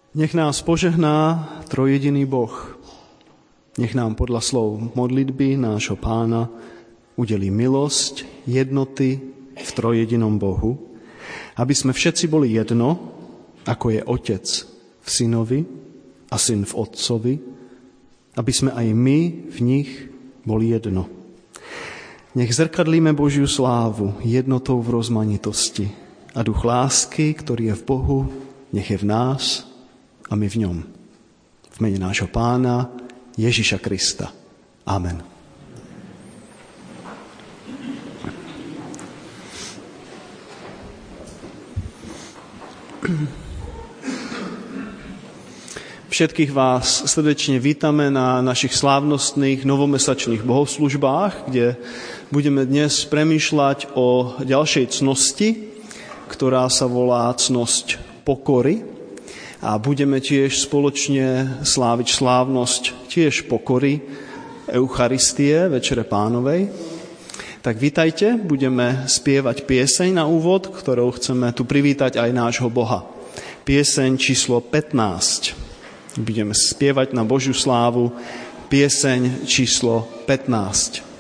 Nech nás požehná trojjediný Boh. Nech nám podľa slov modlitby nášho Pána udelí milosť jednoty v trojjedinom Bohu, aby sme všetci boli jedno, ako je Otec v Synovi a Syn v Otcovi, aby sme aj my v nich boli jedno. Nech zrkadlíme Božiu slávu jednotou v rozmanitosti a duch lásky, ktorý je v Bohu, nech je v nás a my v ňom. V mene nášho Pána Ježiša Krista. Amen. Všetkých vás srdečne vítame na našich slávnostných novomesačných bohoslužbách, kde budeme dnes premýšľať o ďalšej cnosti, ktorá sa volá cnosť pokory. A budeme tiež spoločne sláviť slávnosť tiež pokory Eucharistie, Večere Pánovej. Tak vítajte, budeme spievať pieseň na úvod, ktorou chceme tu privítať aj nášho Boha. Pieseň číslo 15. Budeme spievať na Božiu slávu pieseň číslo 15.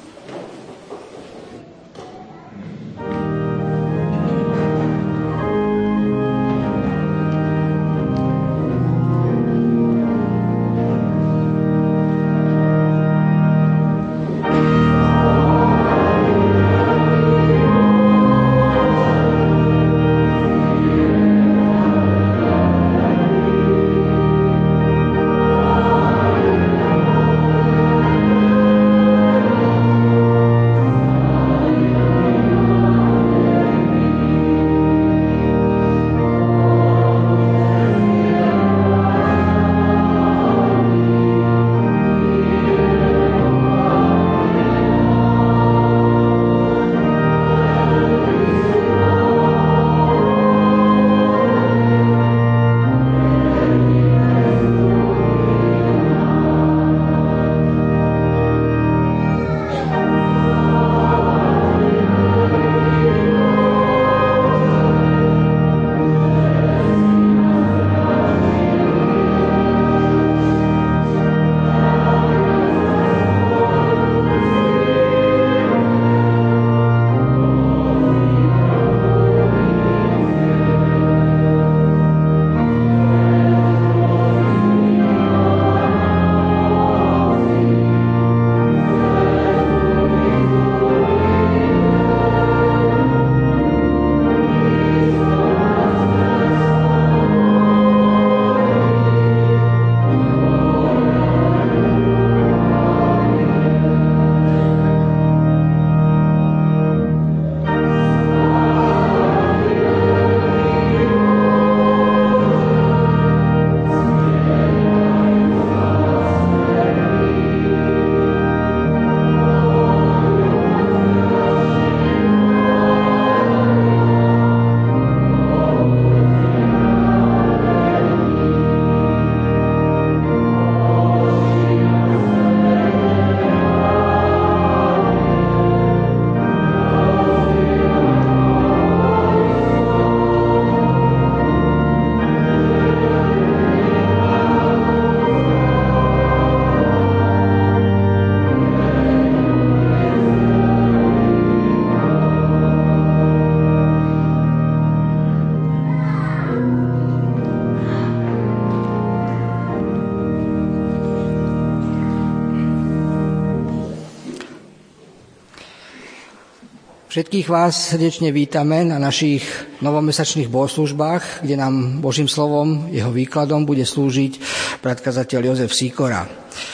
Všetkých vás srdečne vítame na našich novomesačných bohoslužbách, kde nám Božím slovom, jeho výkladom bude slúžiť brat kazateľ Jozef Sikora.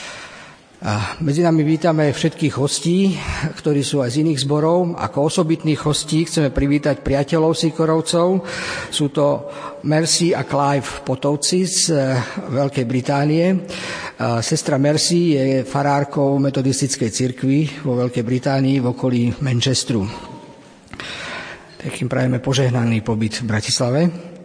A medzi nami vítame všetkých hostí, ktorí sú aj z iných zborov. Ako osobitných hostí chceme privítať priateľov Sikorovcov. Sú to Mercy a Clive Potovci z Veľkej Británie. Sestra Mercy je farárkou metodistickej cirkvi vo Veľkej Británii v okolí Manchesteru. Takým prajeme požehnaný pobyt v Bratislave.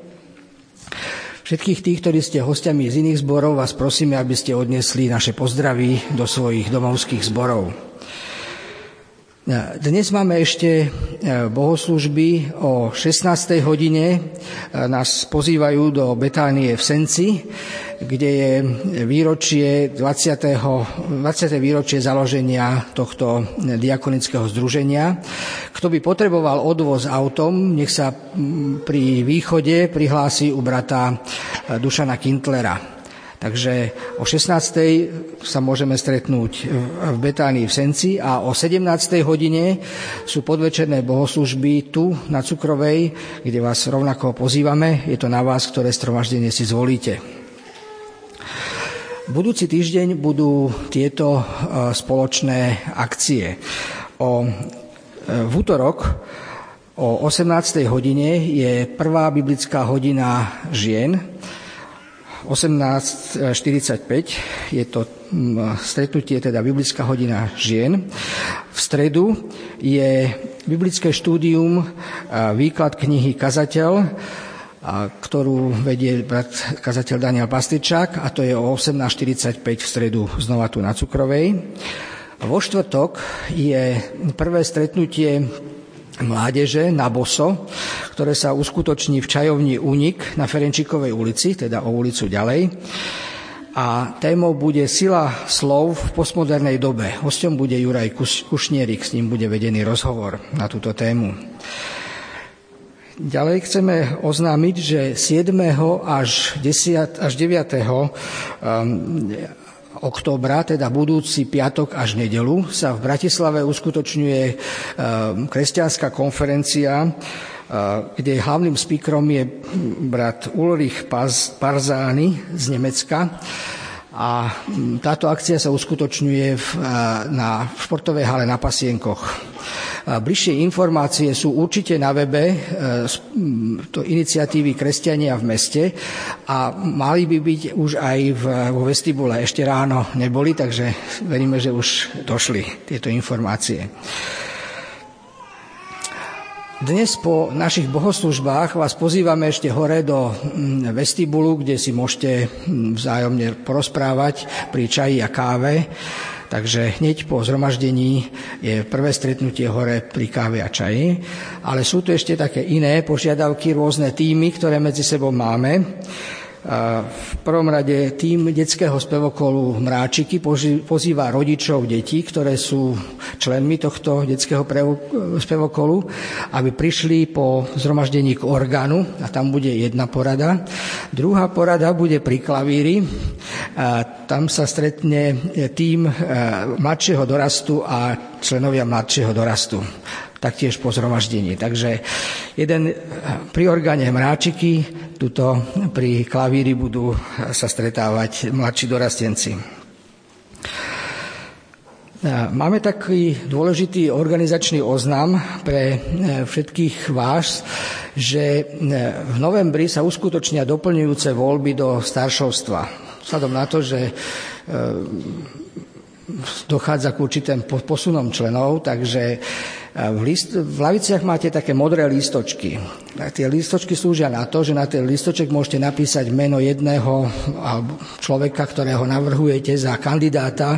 Všetkých tých, ktorí ste hostiami z iných zborov, vás prosíme, aby ste odnesli naše pozdravy do svojich domovských zborov. Dnes máme ešte bohoslúžby o 16. hodine. Nás pozývajú do Betánie v Senci, kde je 20. výročie založenia tohto diakonického združenia. Kto by potreboval odvoz autom, nech sa pri východe prihlási u brata Dušana Kintlera. Takže o 16. sa môžeme stretnúť v Betánii v Senci a o 17. hodine sú podvečerné bohoslúžby tu na Cukrovej, kde vás rovnako pozývame. Je to na vás, ktoré zhromaždenie si zvolíte. Budúci týždeň budú tieto spoločné akcie. V útorok o 18. hodine je prvá biblická hodina žien. 18:45 je to stretnutie, teda biblická hodina žien. V stredu je biblické štúdium, výklad knihy Kazateľ, ktorú vedie brat kazateľ Daniel Pastičák, a to je o 18:45 v stredu znova tu na Cukrovej. Vo štvrtok je prvé stretnutie mládeže na boso, ktoré sa uskutoční v čajovni Únik na Ferenčíkovej ulici, teda o ulicu ďalej. A témou bude sila slov v postmodernej dobe. Hosťom bude Juraj Kušnierik, s ním bude vedený rozhovor na túto tému. Ďalej chceme oznámiť, že 7. až 9. októbra, teda budúci piatok až nedeľu, sa v Bratislave uskutočňuje kresťanská konferencia, kde hlavným speakerom je brat Ulrich Parzány z Nemecka. A táto akcia sa uskutočňuje na športovej hale na Pasienkoch. Bližšie informácie sú určite na webe iniciatívy Kresťania v meste a mali by byť už aj vo vestibule. Ešte ráno neboli, takže veríme, že už došli tieto informácie. Dnes po našich bohoslužbách vás pozývame ešte hore do vestibulu, kde si môžete vzájomne porozprávať pri čaji a káve. Takže hneď po zhromaždení je prvé stretnutie hore pri káve a čaji. Ale sú tu ešte také iné požiadavky, rôzne týmy, ktoré medzi sebou máme. V prvom rade tím detského spevokolu Mráčiky pozýva rodičov detí, ktoré sú členmi tohto detského spevokolu, aby prišli po zhromaždení k orgánu, a tam bude jedna porada. Druhá porada bude pri klavíri. Tam sa stretne tím mladšieho dorastu a členovia mladšieho dorastu, taktiež po zhromaždení. Takže jeden pri orgáne Mráčiky, tuto pri klavíri budú sa stretávať mladší dorastenci. Máme taký dôležitý organizačný oznam pre všetkých vás, že v novembri sa uskutočnia doplňujúce voľby do staršovstva. Vzhľadom na to, že dochádza k určitým posunom členov, takže v laviciach máte také modré lístočky. Tie lístočky slúžia na to, že na ten lístoček môžete napísať meno jedného človeka, ktorého navrhujete za kandidáta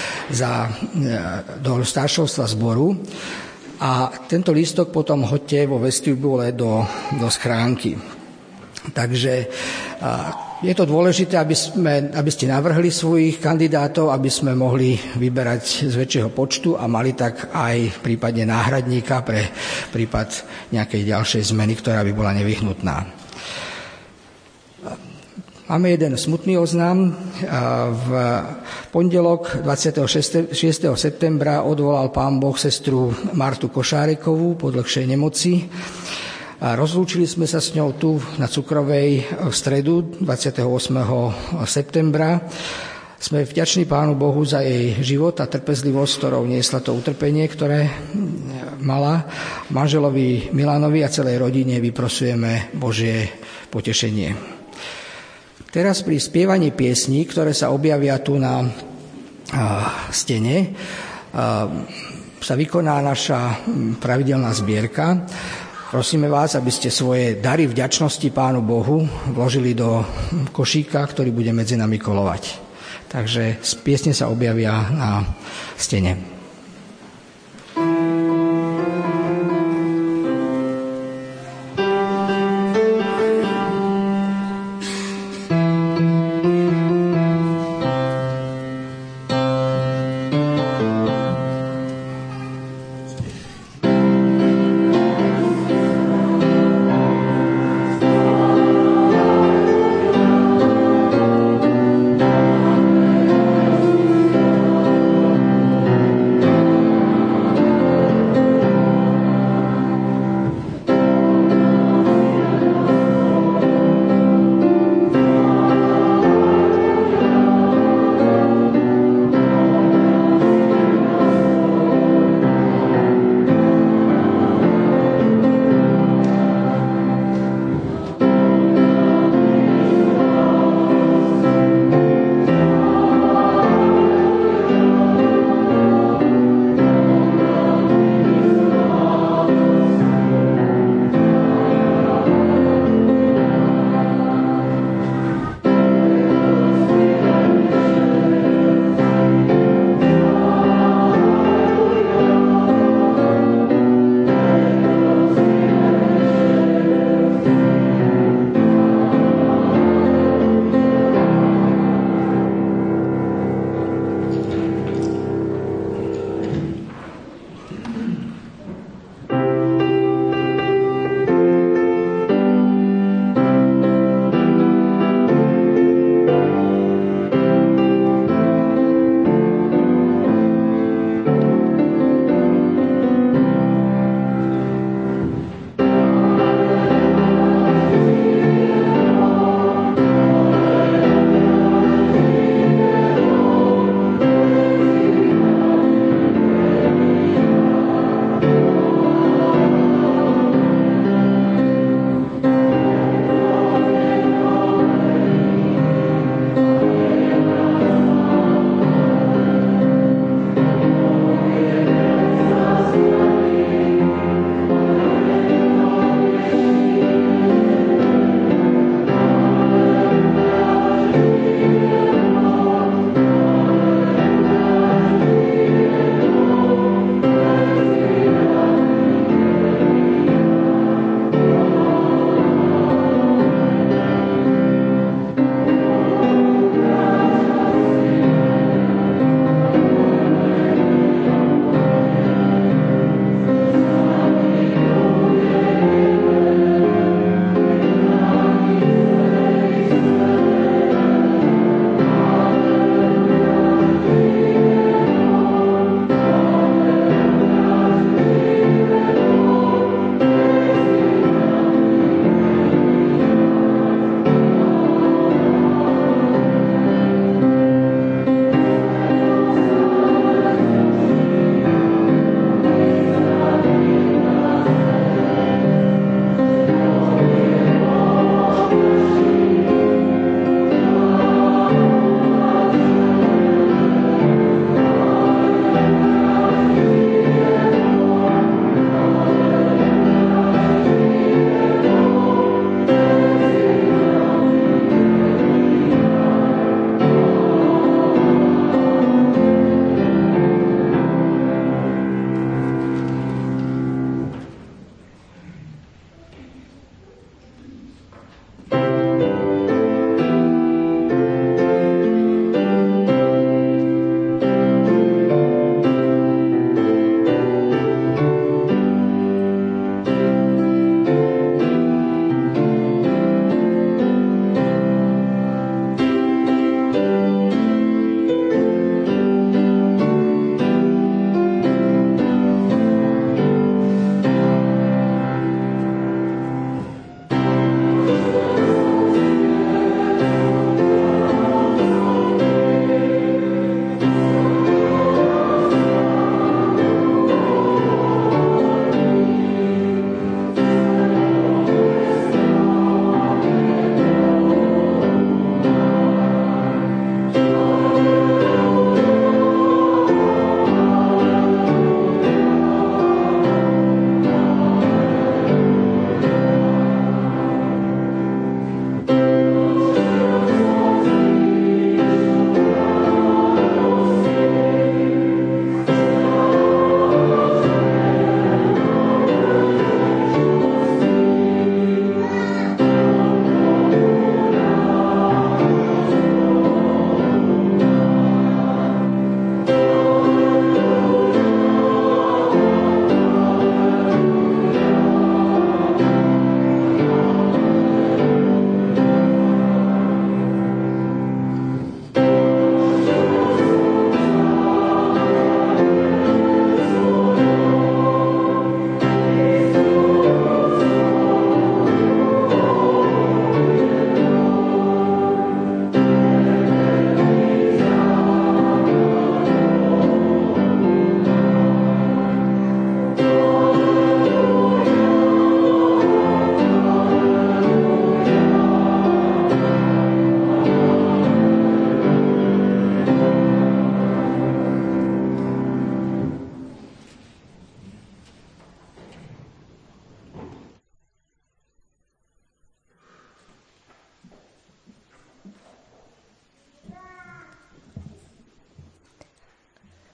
do staršovstva zboru. A tento lístok potom hoďte vo vestibule do schránky. Takže je to dôležité, aby ste navrhli svojich kandidátov, aby sme mohli vyberať z väčšieho počtu a mali tak aj prípadne náhradníka pre prípad nejakej ďalšej zmeny, ktorá by bola nevyhnutná. Máme jeden smutný oznam. V pondelok 26. septembra odvolal Pán Boh sestru Martu Košárekovú po dlhšej nemoci. A rozlúčili sme sa s ňou tu na Cukrovej v stredu 28. septembra. Sme vďační Pánu Bohu za jej život a trpezlivosť, ktorou niesla to utrpenie, ktoré mala. Manželovi Milanovi a celej rodine vyprosujeme Božie potešenie. Teraz pri spievaní piesní, ktoré sa objavia tu na stene, sa vykoná naša pravidelná zbierka. Prosíme vás, aby ste svoje dary vďačnosti Pánu Bohu vložili do košíka, ktorý bude medzi nami kolovať. Takže piesne sa objavia na stene.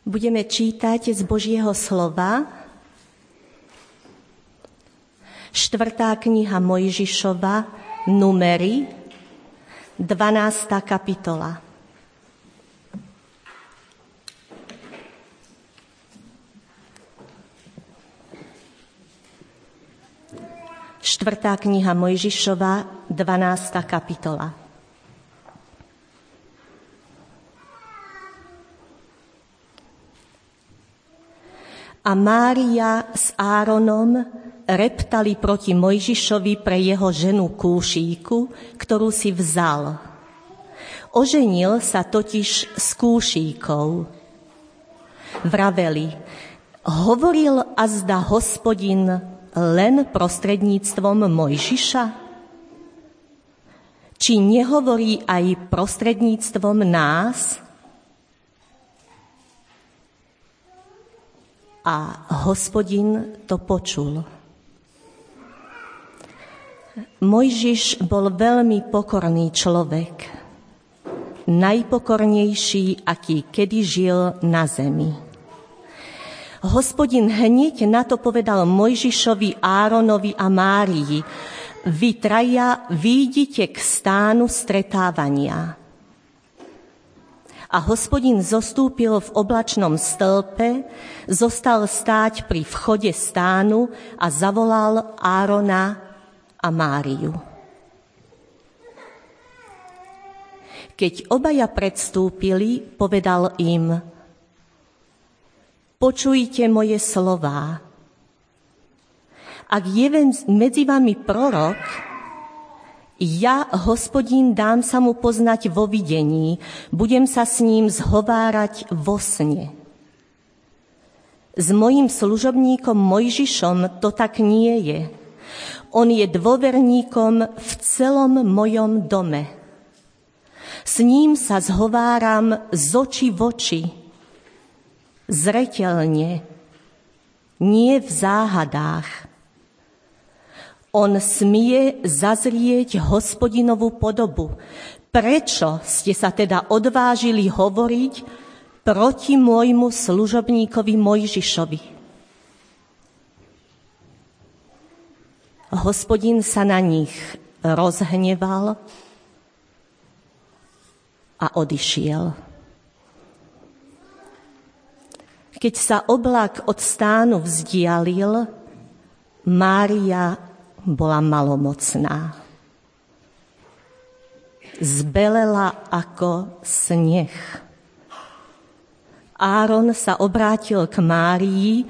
Budeme čítať z Božieho slova. 4. kniha Mojžišova, Númery, 12. kapitola. Štvrtá kniha Mojžišova, 12. kapitola. A Mária s Áronom reptali proti Mojžišovi pre jeho ženu Kúšíku, ktorú si vzal. Oženil sa totiž s Kúšíkou. Vraveli, hovoril azda Hospodin len prostredníctvom Mojžiša? Či nehovorí aj prostredníctvom nás? A Hospodin to počul. Mojžiš bol veľmi pokorný človek, najpokornejší, aký kedy žil na zemi. Hospodin hneď na to povedal Mojžišovi, Áronovi a Márii: vy traja výjdite k stánu stretávania. A Hospodin zostúpil v oblačnom stĺpe, zostal stáť pri vchode stánu a zavolal Árona a Máriu. Keď obaja predstúpili, povedal im: počujte moje slová. Ak je medzi vami prorok, ja, Hospodin, dám sa mu poznať vo videní, budem sa s ním zhovárať vo sne. S mojím služobníkom Mojžišom to tak nie je. On je dôverníkom v celom mojom dome. S ním sa zhováram z očí v oči, zreteľne, nie v záhadách. On smie zazrieť Hospodinovú podobu. Prečo ste sa teda odvážili hovoriť proti môjmu služobníkovi Mojžišovi? Hospodin sa na nich rozhneval a odišiel. Keď sa oblak od stánu vzdialil, Mária bola malomocná. Zbelela ako sneh. Áron sa obrátil k Márii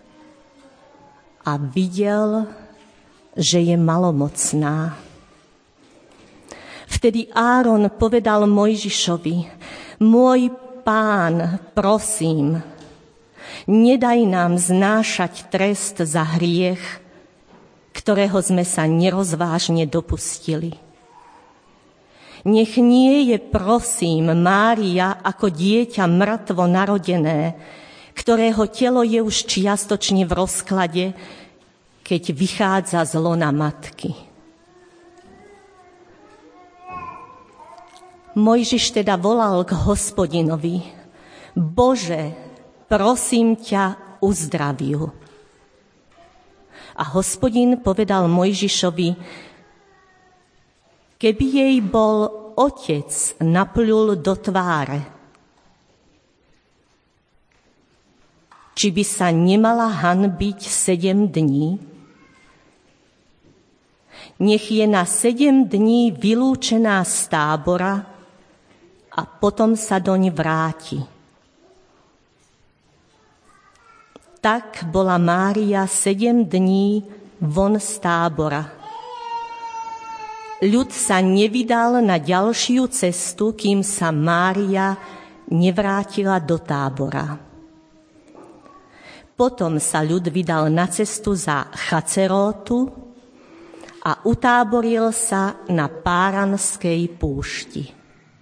a videl, že je malomocná. Vtedy Áron povedal Mojžišovi: môj pán, prosím, nedaj nám znášať trest za hriech, ktorého sme sa nerozvážne dopustili. Nech nie je, prosím, Mária ako dieťa mŕtvo narodené, ktorého telo je už čiastočne v rozklade, keď vychádza z lona matky. Mojžiš teda volal k Hospodinovi: Bože, prosím ťa, uzdraví ju. A Hospodin povedal Mojžišovi: keby jej bol otec napľul do tváre, či by sa nemala hanbiť 7 dní? Nech je na 7 dní vylúčená z tábora a potom sa doň vráti. Tak bola Mária 7 dní von z tábora. Ľud sa nevydal na ďalšiu cestu, kým sa Mária nevrátila do tábora. Potom sa ľud vydal na cestu za Chacerótu a utáboril sa na Páranskej púšti.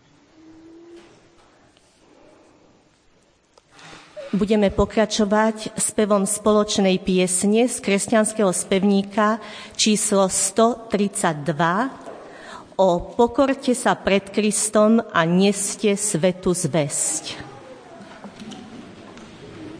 Budeme pokračovať spevom spoločnej piesne z kresťanského spevníka číslo 132 o pokorte sa pred Kristom a neste svätú zvesť.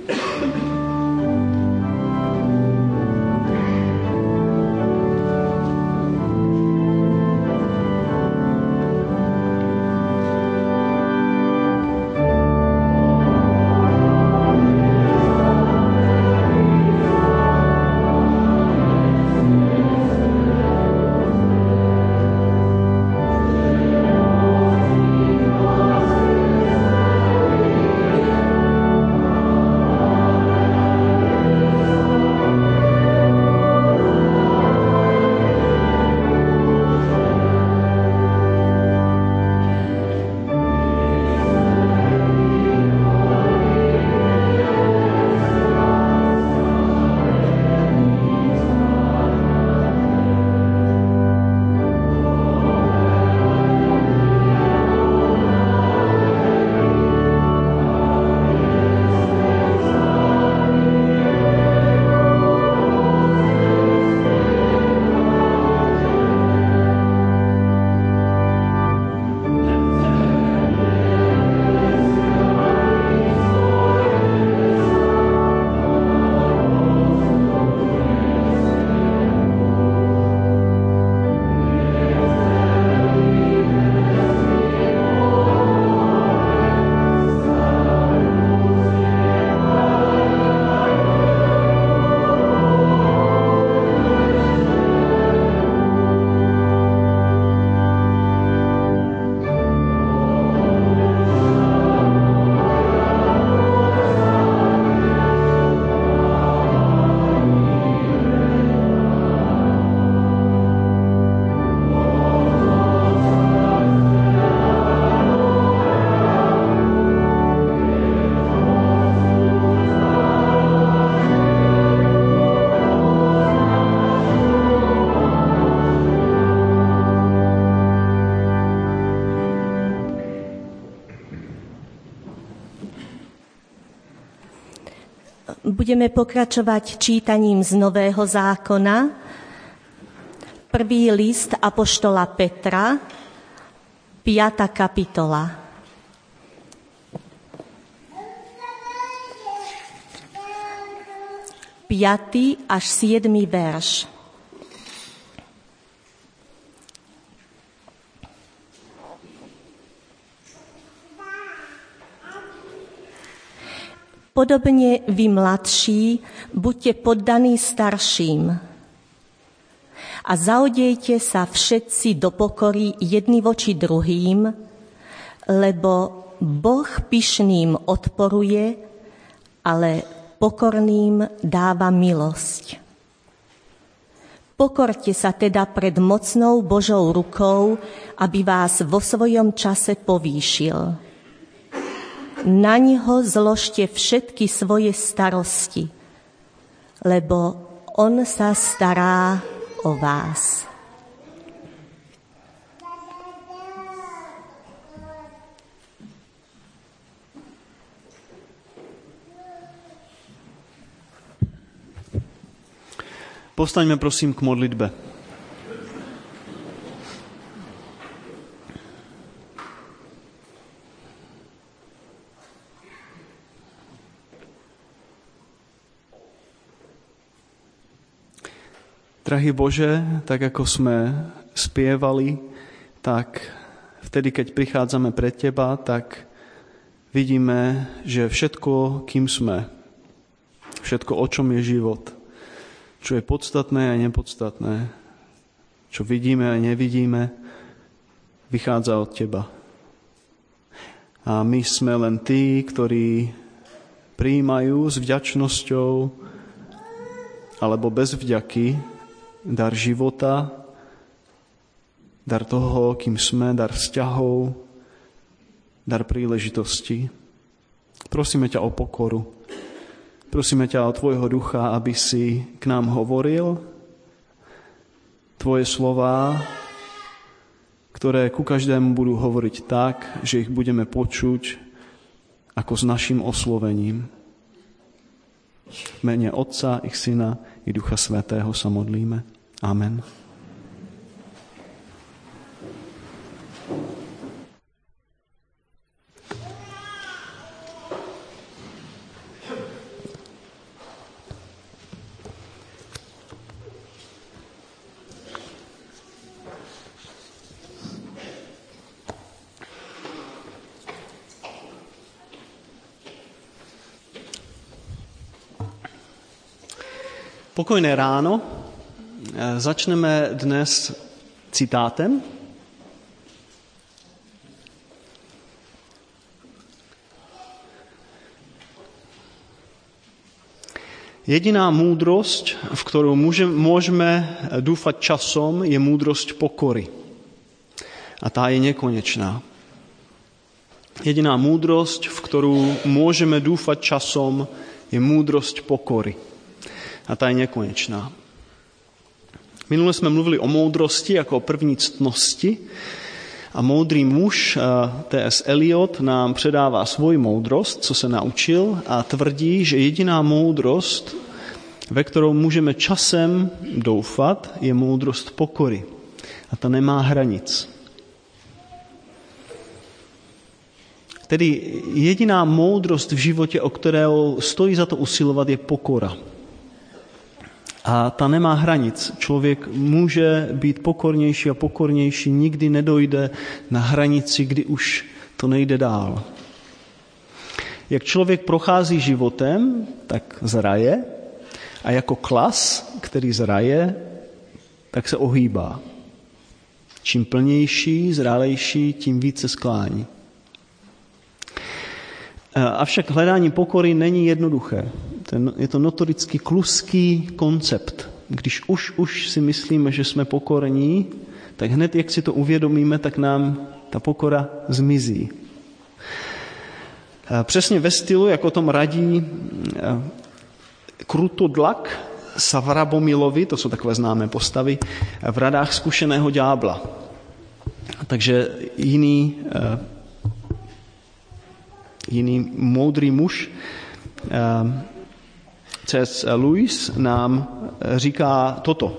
Budeme pokračovať čítaním z Nového zákona. Prvý list apoštola Petra, 5. kapitola. Piatý až 7. verš. Podobne vy mladší, buďte poddaní starším a zaodejte sa všetci do pokory jedni voči druhým, lebo Boh pyšným odporuje, ale pokorným dáva milosť. Pokorte sa teda pred mocnou Božou rukou, aby vás vo svojom čase povýšil. Na ňo zložte všetky svoje starosti, lebo on sa stará o vás. Povstaňme prosím k modlitbe. Drahý Bože, tak ako sme spievali, tak vtedy, keď prichádzame pred Teba, tak vidíme, že všetko, kým sme, všetko, o čom je život, čo je podstatné a nepodstatné, čo vidíme a nevidíme, vychádza od Teba. A my sme len tí, ktorí prijímajú s vďačnosťou alebo bez vďaky dar života, dar toho, kým sme, dar vzťahov, dar príležitosti. Prosíme ťa o pokoru. Prosíme ťa o Tvojho ducha, aby si k nám hovoril Tvoje slová, ktoré ku každému budú hovoriť tak, že ich budeme počuť ako s našim oslovením. V mene Otca, ich Syna i Ducha Svätého sa modlíme. Amen. Pokojné ráno. Začneme dnes citátem. Jediná múdrosť, v ktorú môžeme dúfať časom, je múdrosť pokory. A tá je nekonečná. Jediná múdrosť, v ktorú môžeme dúfať časom, je múdrosť pokory. A tá je nekonečná. Minule sme mluvili o múdrosti ako o první ctnosti a moudrý muž T.S. Eliot nám předává svoji moudrost, co se naučil, a tvrdí, že jediná moudrost, ve kterou můžeme časem doufat, je moudrost pokory. A ta nemá hranic. Tedy jediná moudrost v životě, o kterou stojí za to usilovat, je pokora. A ta nemá hranic. Člověk může být pokornější a pokornější, nikdy nedojde na hranici, kdy už to nejde dál. Jak člověk prochází životem, tak zraje, a jako klas, který zraje, tak se ohýbá. Čím plnější, zrálejší, tím více sklání. Avšak hledání pokory není jednoduché. Je to notoricky kluský koncept. Když už si myslíme, že jsme pokorní, tak hned, jak si to uvědomíme, tak nám ta pokora zmizí. Přesně ve stylu, jak o tom radí Krutodlak Savrabomilovi, to jsou takové známé postavy, v Radách zkušeného ďábla. Takže jiný moudrý muž, C.S. Lewis, nám říká toto.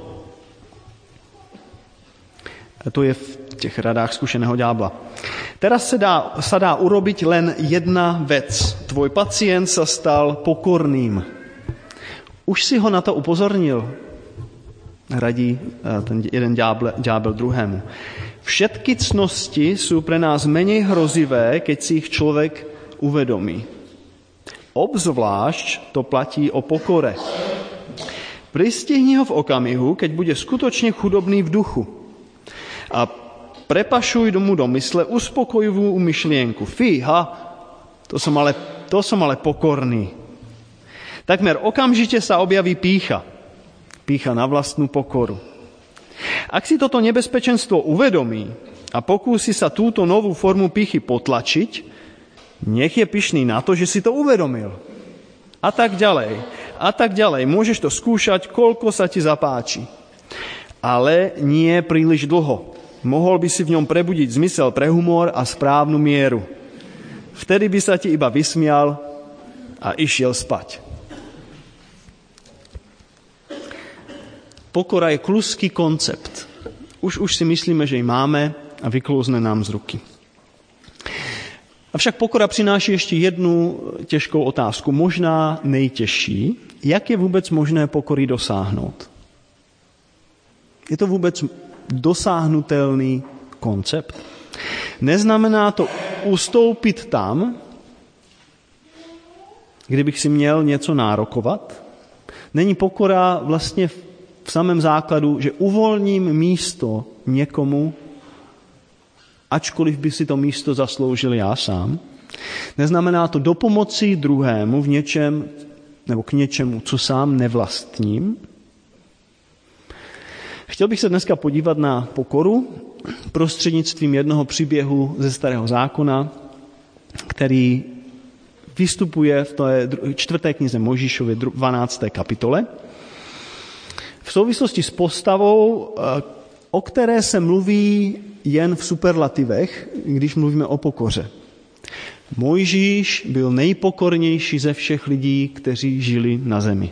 To je v těch Radách zkušeného ďábla. Teraz sa dá urobiť len jedna vec. Tvoj pacient sa stal pokorným. Už si ho na to upozornil, radí ten jeden ďábel druhému. Všetky cnosti sú pre nás menej hrozivé, keď si ich človek uvedomí. Obzvlášť to platí o pokore. Pristihni ho v okamihu, keď bude skutočne chudobný v duchu. A prepašuj mu do mysle uspokojivú myšlienku. Fíha, to som ale pokorný. Takmer okamžite sa objaví pýcha. Pýcha na vlastnú pokoru. Ak si toto nebezpečenstvo uvedomí a pokúsi sa túto novú formu pýchy potlačiť, nech je pyšný na to, že si to uvedomil. A tak ďalej. A tak ďalej. Môžeš to skúšať, koľko sa ti zapáči. Ale nie príliš dlho. Mohol by si v ňom prebudiť zmysel pre humor a správnu mieru. Vtedy by sa ti iba vysmial a išiel spať. Pokora je kluský koncept. Už si myslíme, že ji máme a vyklouzne nám z ruky. Avšak pokora přináší ještě jednu těžkou otázku, možná nejtěžší. Jak je vůbec možné pokory dosáhnout? Je to vůbec dosáhnutelný koncept? Neznamená to ustoupit tam, kdybych si měl něco nárokovat? Není pokora vlastně v samém základu, že uvolním místo někomu, ačkoliv by si to místo zasloužil já sám? Neznamená to dopomoci druhému v něčem nebo k něčemu, co sám nevlastním? Chtěl bych se dneska podívat na pokoru prostřednictvím jednoho příběhu ze Starého zákona, který vystupuje v té 4. knize Mojžíšově 12. kapitole. V souvislosti s postavou, o které se mluví jen v superlativech, když mluvíme o pokoře. Mojžíš byl nejpokornější ze všech lidí, kteří žili na zemi.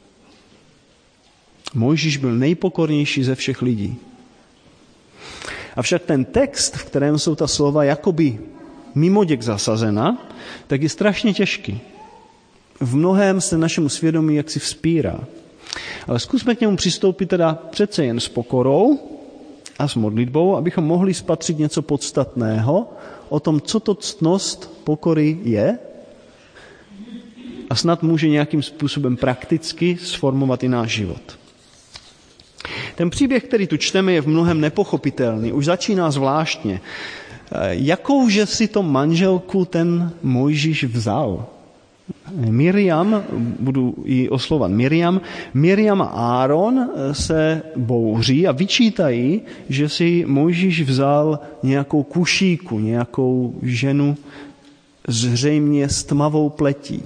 Mojžíš byl nejpokornější ze všech lidí. Avšak ten text, v kterém jsou ta slova jakoby mimoděk zasazena, tak je strašně těžký. V mnohém se našemu svědomí jaksi vzpírá. Ale zkusme k němu přistoupit teda přece jen s pokorou a s modlitbou, abychom mohli spatřit něco podstatného o tom, co to ctnost pokory je a snad může nějakým způsobem prakticky sformovat i náš život. Ten příběh, který tu čteme, je v mnohem nepochopitelný. Už začíná zvláštně. Jakouže si to manželku ten Mojžíš vzal? Miriam, budu ji oslovat Miriam a Áron se bouří a vyčítají, že si Mojžíš vzal nějakou kušíku, nějakou ženu zřejmě s tmavou pletí.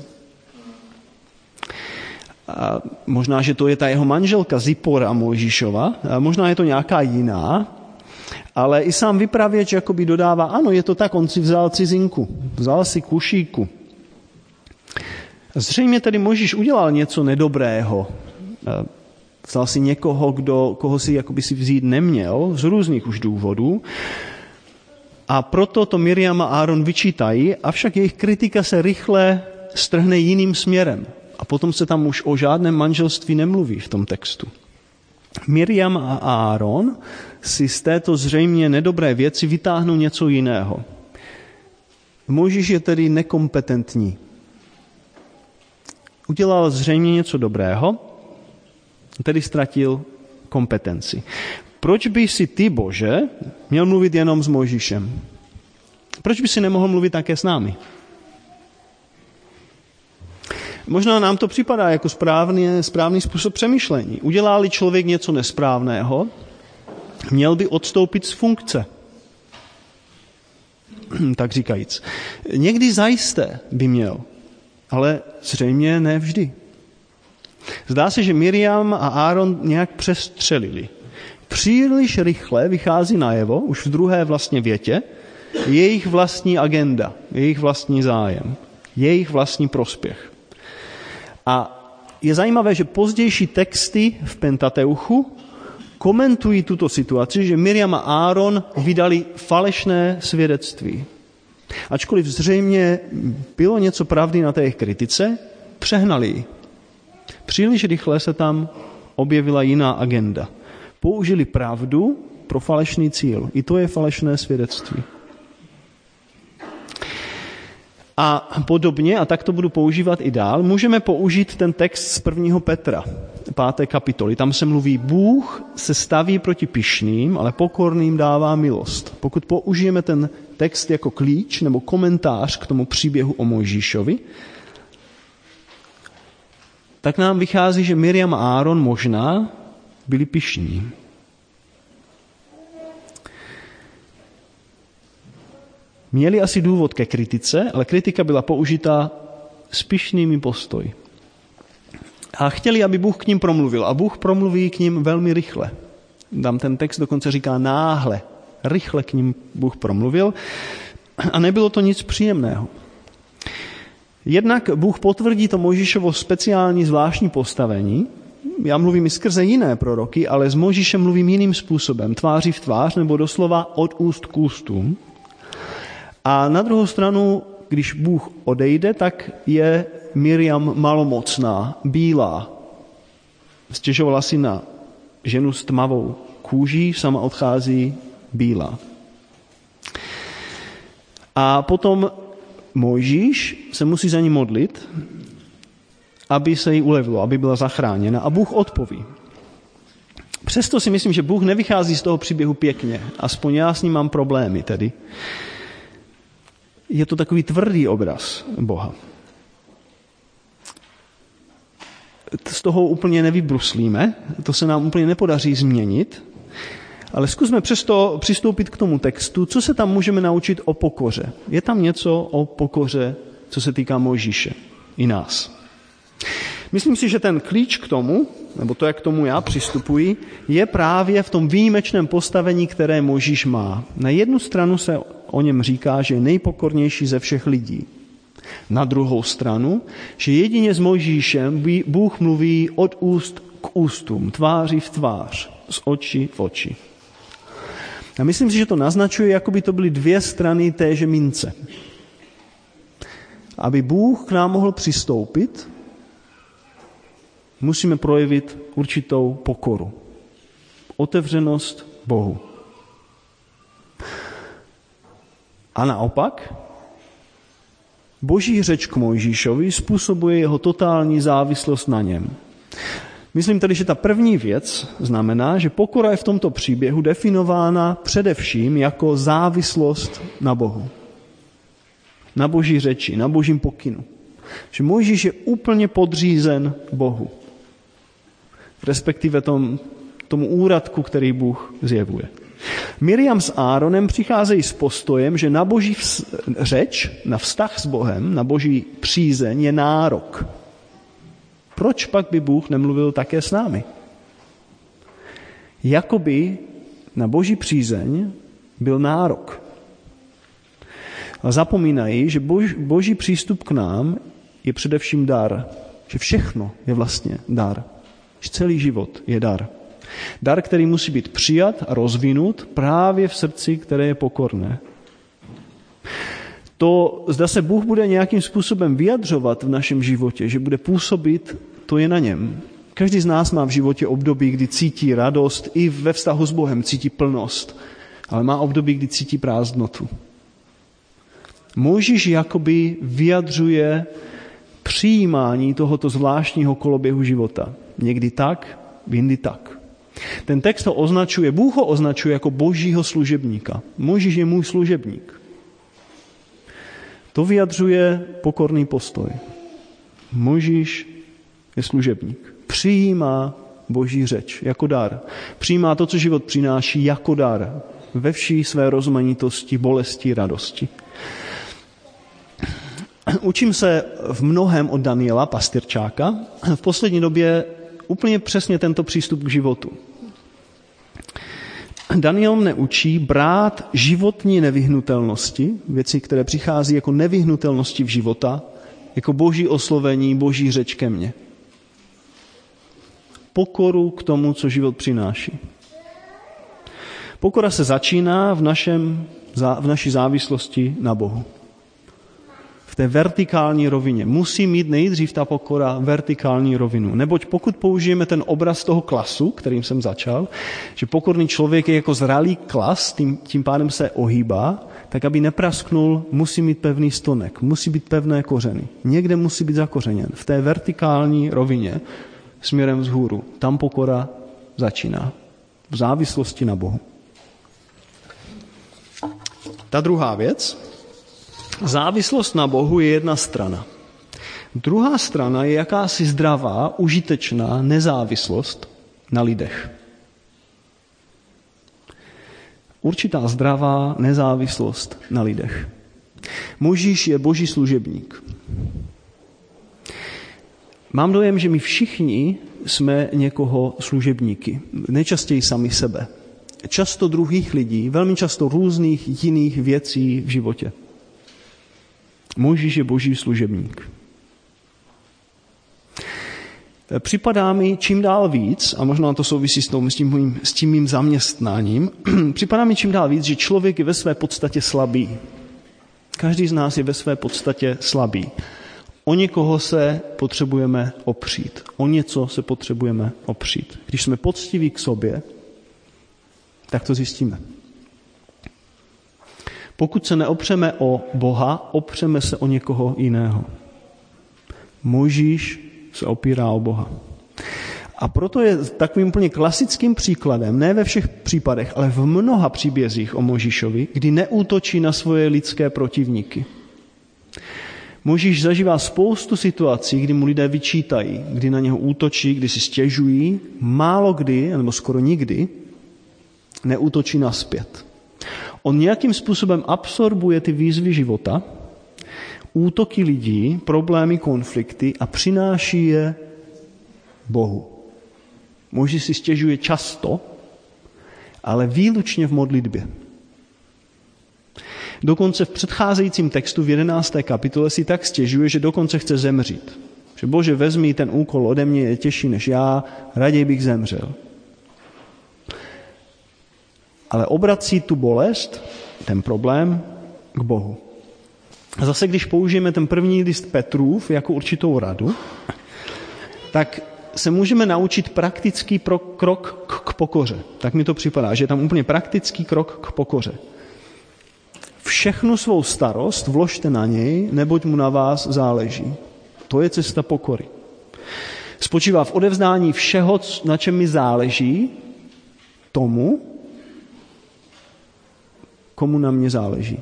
A možná, že to je ta jeho manželka Zipora Mojžíšova, a možná je to nějaká jiná, ale i sám vypravěč jakoby dodává, ano, je to tak, on si vzal cizinku, vzal si kušíku. Zřejmě tedy Mojžíš udělal něco nedobrého. Vzal si někoho, koho si jakoby si vzít neměl, z různých už důvodů. A proto to Miriam a Áron vyčítají, avšak jejich kritika se rychle strhne jiným směrem. A potom se tam už o žádném manželství nemluví v tom textu. Miriam a Áron si z této zřejmě nedobré věci vytáhnou něco jiného. Mojžíš je tedy nekompetentní. Udělal zřejmě něco dobrého, tedy ztratil kompetenci. Proč by si ty, Bože, měl mluvit jenom s Mojžíšem? Proč by si nemohl mluvit také s námi? Možná nám to připadá jako správný způsob přemýšlení. Udělá-li člověk něco nesprávného, měl by odstoupit z funkce. Tak říkajíc. Někdy zajisté by měl, ale zřejmě ne vždy. Zdá se, že Miriam a Áron nějak přestřelili. Příliš rychle vychází najevo, už v druhé vlastně větě, jejich vlastní agenda, jejich vlastní zájem, jejich vlastní prospěch. A je zajímavé, že pozdější texty v Pentateuchu komentují tuto situaci, že Miriam a Áron vydali falešné svědectví. Ačkoliv zřejmě bylo něco pravdy na té jejich kritice, přehnali ji. Příliš rychle se tam objevila jiná agenda. Použili pravdu pro falešný cíl. I to je falešné svědectví. A podobně, a tak to budu používat i dál, můžeme použít ten text z 1. Petra, 5. kapitoly. Tam se mluví, Bůh se staví proti pyšným, ale pokorným dává milost. Pokud použijeme ten text jako klíč nebo komentář k tomu příběhu o Mojžíšovi, tak nám vychází, že Miriam a Áron možná byli pyšní. Měli asi důvod ke kritice, ale kritika byla použita s pyšnými postoji. A chtěli, aby Bůh k ním promluvil. A Bůh promluví k ním velmi rychle. Tam ten text dokonce říká náhle. Rychle k ním Bůh promluvil. A nebylo to nic příjemného. Jednak Bůh potvrdí to Mojžíšovo speciální zvláštní postavení. Já mluvím i skrze jiné proroky, ale s Mojžíšem mluvím jiným způsobem. Tváří v tvář, nebo doslova od úst k ústům. A na druhou stranu, když Bůh odejde, tak je Miriam malomocná, bílá. Stěžovala si na ženu s tmavou kůží, sama odchází bílá. A potom Mojžíš se musí za ní modlit, aby se jí ulevilo, aby byla zachráněna, a Bůh odpoví. Přesto si myslím, že Bůh nevychází z toho příběhu pěkně, aspoň já s ním mám problémy tedy. Je to takový tvrdý obraz Boha. Z toho úplně nevybruslíme, to se nám úplně nepodaří změnit, ale zkusme přesto přistoupit k tomu textu, co se tam můžeme naučit o pokoře. Je tam něco o pokoře, co se týká Mojžíše i nás. Myslím si, že ten klíč k tomu, nebo to, jak k tomu já přistupuji, je právě v tom výjimečném postavení, které Mojžíš má. Na jednu stranu se o něm říká, že je nejpokornější ze všech lidí. Na druhou stranu, že jedině s Mojžíšem Bůh mluví od úst k ústům, tváří v tvář, z očí v oči. A myslím si, že to naznačuje, jako by to byly dvě strany téže mince. Aby Bůh k nám mohl přistoupit, musíme projevit určitou pokoru. Otevřenost Bohu. A naopak, Boží řeč k Mojžíšovi způsobuje jeho totální závislost na něm. Myslím tedy, že ta první věc znamená, že pokora je v tomto příběhu definována především jako závislost na Bohu. Na Boží řeči, na Božím pokynu. Že Mojžíš je úplně podřízen Bohu. Respektive tomu úradku, který Bůh zjevuje. Miriam s Áronem přicházejí s postojem, že na Boží řeč, na vztah s Bohem, na Boží přízeň je nárok. Proč pak by Bůh nemluvil také s námi? Jakoby na Boží přízeň byl nárok. A zapomínají, že Boží přístup k nám je především dar. Že všechno je vlastně dar. Že celý život je dar. Dar, který musí být přijat a rozvinut právě v srdci, které je pokorné. To, zda se Bůh bude nějakým způsobem vyjadřovat v našem životě, že bude působit, to je na něm. Každý z nás má v životě období, kdy cítí radost, i ve vztahu s Bohem cítí plnost, ale má období, kdy cítí prázdnotu. Mojžíš jakoby vyjadřuje přijímání tohoto zvláštního koloběhu života. Někdy tak, jindy tak. Ten text ho označuje, Bůh ho označuje jako Božího služebníka. Mojžíš je můj služebník. To vyjadřuje pokorný postoj. Mojžíš je služebník. Přijímá Boží řeč jako dar. Přijímá to, co život přináší, jako dar. Ve vší své rozmanitosti, bolesti, radosti. Učím se v mnohém od Daniela, pastyrčáka. V poslední době úplně přesně tento přístup k životu. Daniel mne učí brát životní nevyhnutelnosti, věci, které přichází jako nevyhnutelnosti v života, jako Boží oslovení, Boží řeč ke mně. Pokoru k tomu, co život přináší. Pokora se začíná v naší závislosti na Bohu. V té vertikální rovině. Musí mít nejdřív ta pokora vertikální rovinu. Neboť pokud použijeme ten obraz toho klasu, kterým jsem začal, že pokorný člověk je jako zralý klas, tím pádem se ohýbá, tak aby neprasknul, musí mít pevný stonek, musí být pevné kořeny. Někde musí být zakořeněn. V té vertikální rovině směrem vzhůru. Tam pokora začíná. V závislosti na Bohu. Ta druhá věc. Závislost na Bohu je jedna strana. Druhá strana je jakási zdravá, užitečná nezávislost na lidech. Určitá zdravá nezávislost na lidech. Mojžíš je Boží služebník. Mám dojem, že my všichni jsme někoho služebníky. Nejčastěji sami sebe. Často druhých lidí, velmi často různých jiných věcí v životě. Mojžíš je Boží služebník. Připadá mi čím dál víc, a možná to souvisí s tím mým zaměstnáním, připadá mi čím dál víc, že člověk je ve své podstatě slabý. Každý z nás je ve své podstatě slabý. O někoho se potřebujeme opřít. O něco se potřebujeme opřít. Když jsme poctiví k sobě, tak to zjistíme. Pokud se neopřeme o Boha, opřeme se o někoho jiného. Mojžíš se opírá o Boha. A proto je takovým úplně klasickým příkladem, ne ve všech případech, ale v mnoha příbězích o Mojžíšovi, kdy neútočí na svoje lidské protivníky. Mojžíš zažívá spoustu situací, kdy mu lidé vyčítají, kdy na něho útočí, kdy si stěžují, málo kdy, nebo skoro nikdy, neútočí nazpět. On nějakým způsobem absorbuje ty výzvy života, útoky lidí, problémy, konflikty a přináší je Bohu. Mojžíš si stěžuje často, ale výlučně v modlitbě. Dokonce v předcházejícím textu v 11. kapitole si tak stěžuje, že dokonce chce zemřít. Že Bože, vezmi ten úkol ode mě, je těžší než já, raději bych zemřel. Ale obrací tu bolest, ten problém, k Bohu. A zase, když použijeme ten první list Petrův jako určitou radu, tak se můžeme naučit praktický krok k pokoře. Tak mi to připadá, že je tam úplně praktický krok k pokoře. Všechnu svou starost vložte na něj, neboť mu na vás záleží. To je cesta pokory. Spočívá v odevzdání všeho, na čem mi záleží, tomu, komu na mě záleží.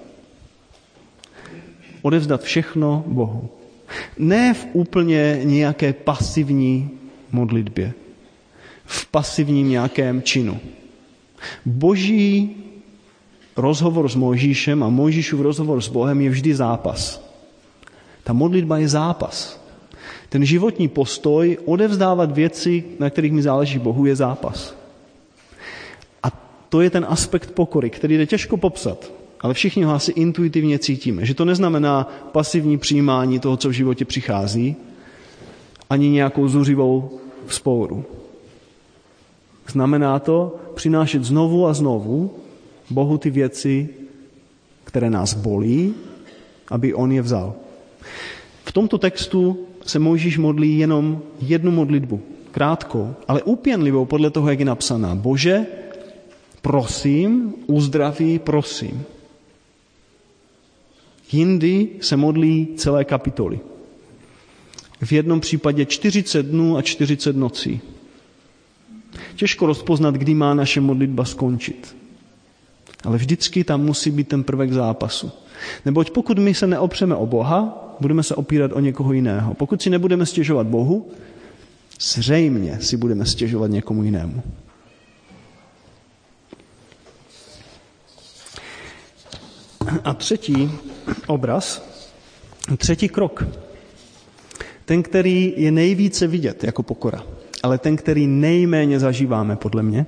Odevzdat všechno Bohu. Ne v úplně nějaké pasivní modlitbě, v pasivním nějakém činu. Boží rozhovor s Mojžíšem a Mojžíšův rozhovor s Bohem je vždy zápas. Ta modlitba je zápas. Ten životní postoj odevzdávat věci, na kterých mi záleží Bohu, je zápas. A to je ten aspekt pokory, který jde těžko popsat, ale všichni ho asi intuitivně cítíme. Že to neznamená pasivní přijímání toho, co v životě přichází, ani nějakou zuřivou vzpouru. Znamená to přinášet znovu a znovu Bohu ty věci, které nás bolí, aby on je vzal. V tomto textu se Mojžíš modlí jenom jednu modlitbu, krátkou, ale úpěnlivou podle toho, jak je napsaná. Bože, prosím, uzdraví, prosím. Jindy se modlí celé kapitoly. V jednom případě 40 dnů a 40 nocí. Těžko rozpoznat, kdy má naše modlitba skončit. Ale vždycky tam musí být ten prvek zápasu. Neboť pokud my se neopřeme o Boha, budeme se opírat o někoho jiného. Pokud si nebudeme stěžovat Bohu, zřejmě si budeme stěžovat někomu jinému. A třetí obraz, třetí krok. Ten, který je nejvíce vidět jako pokora, ale ten, který nejméně zažíváme, podle mě.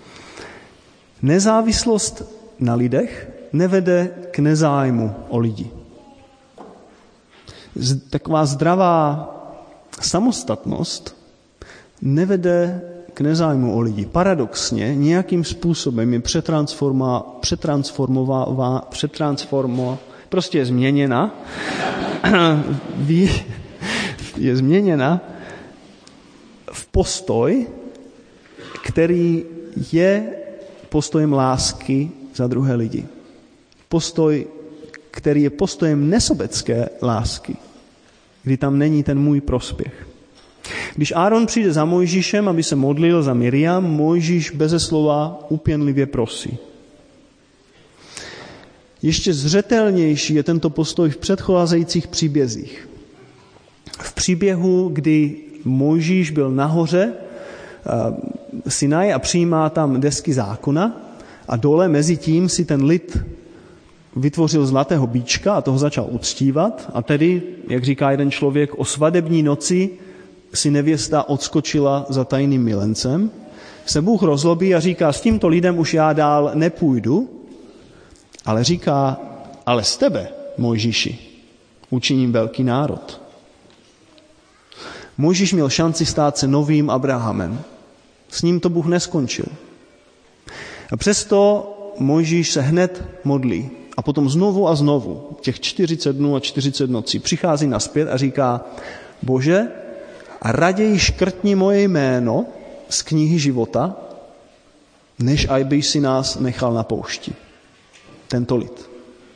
Nezávislost na lidech nevede k nezájmu o lidi. Taková zdravá samostatnost nevede k nezájmu o lidi. Paradoxně nějakým způsobem je prostě je změněna, je změněna v postoj, který je postojem lásky za druhé lidi. Postoj, který je postojem nesobecké lásky, kdy tam není ten můj prospěch. Když Áron přijde za Mojžíšem, aby se modlil za Miriam, Mojžíš beze slova úpěnlivě prosí. Ještě zřetelnější je tento postoj v předcházejících příbězích. V příběhu, kdy Mojžíš byl nahoře Sinaj a přijímá tam desky zákona a dole mezi tím si ten lid vytvořil zlatého býčka a toho začal uctívat a tedy, jak říká jeden člověk, o svadební noci si nevěsta odskočila za tajným milencem, se Bůh rozlobí a říká, s tímto lidem už já dál nepůjdu, ale říká, ale z tebe, Mojžíši, učiním velký národ. Mojžíš měl šanci stát se novým Abrahamem. S ním to Bůh neskončil. A přesto Mojžíš se hned modlí. A potom znovu a znovu, těch 40 dnů a 40 nocí, přichází nazpět a říká, Bože, a raději škrtni moje jméno z knihy života, než aby si nás nechal na poušti. Tento lid.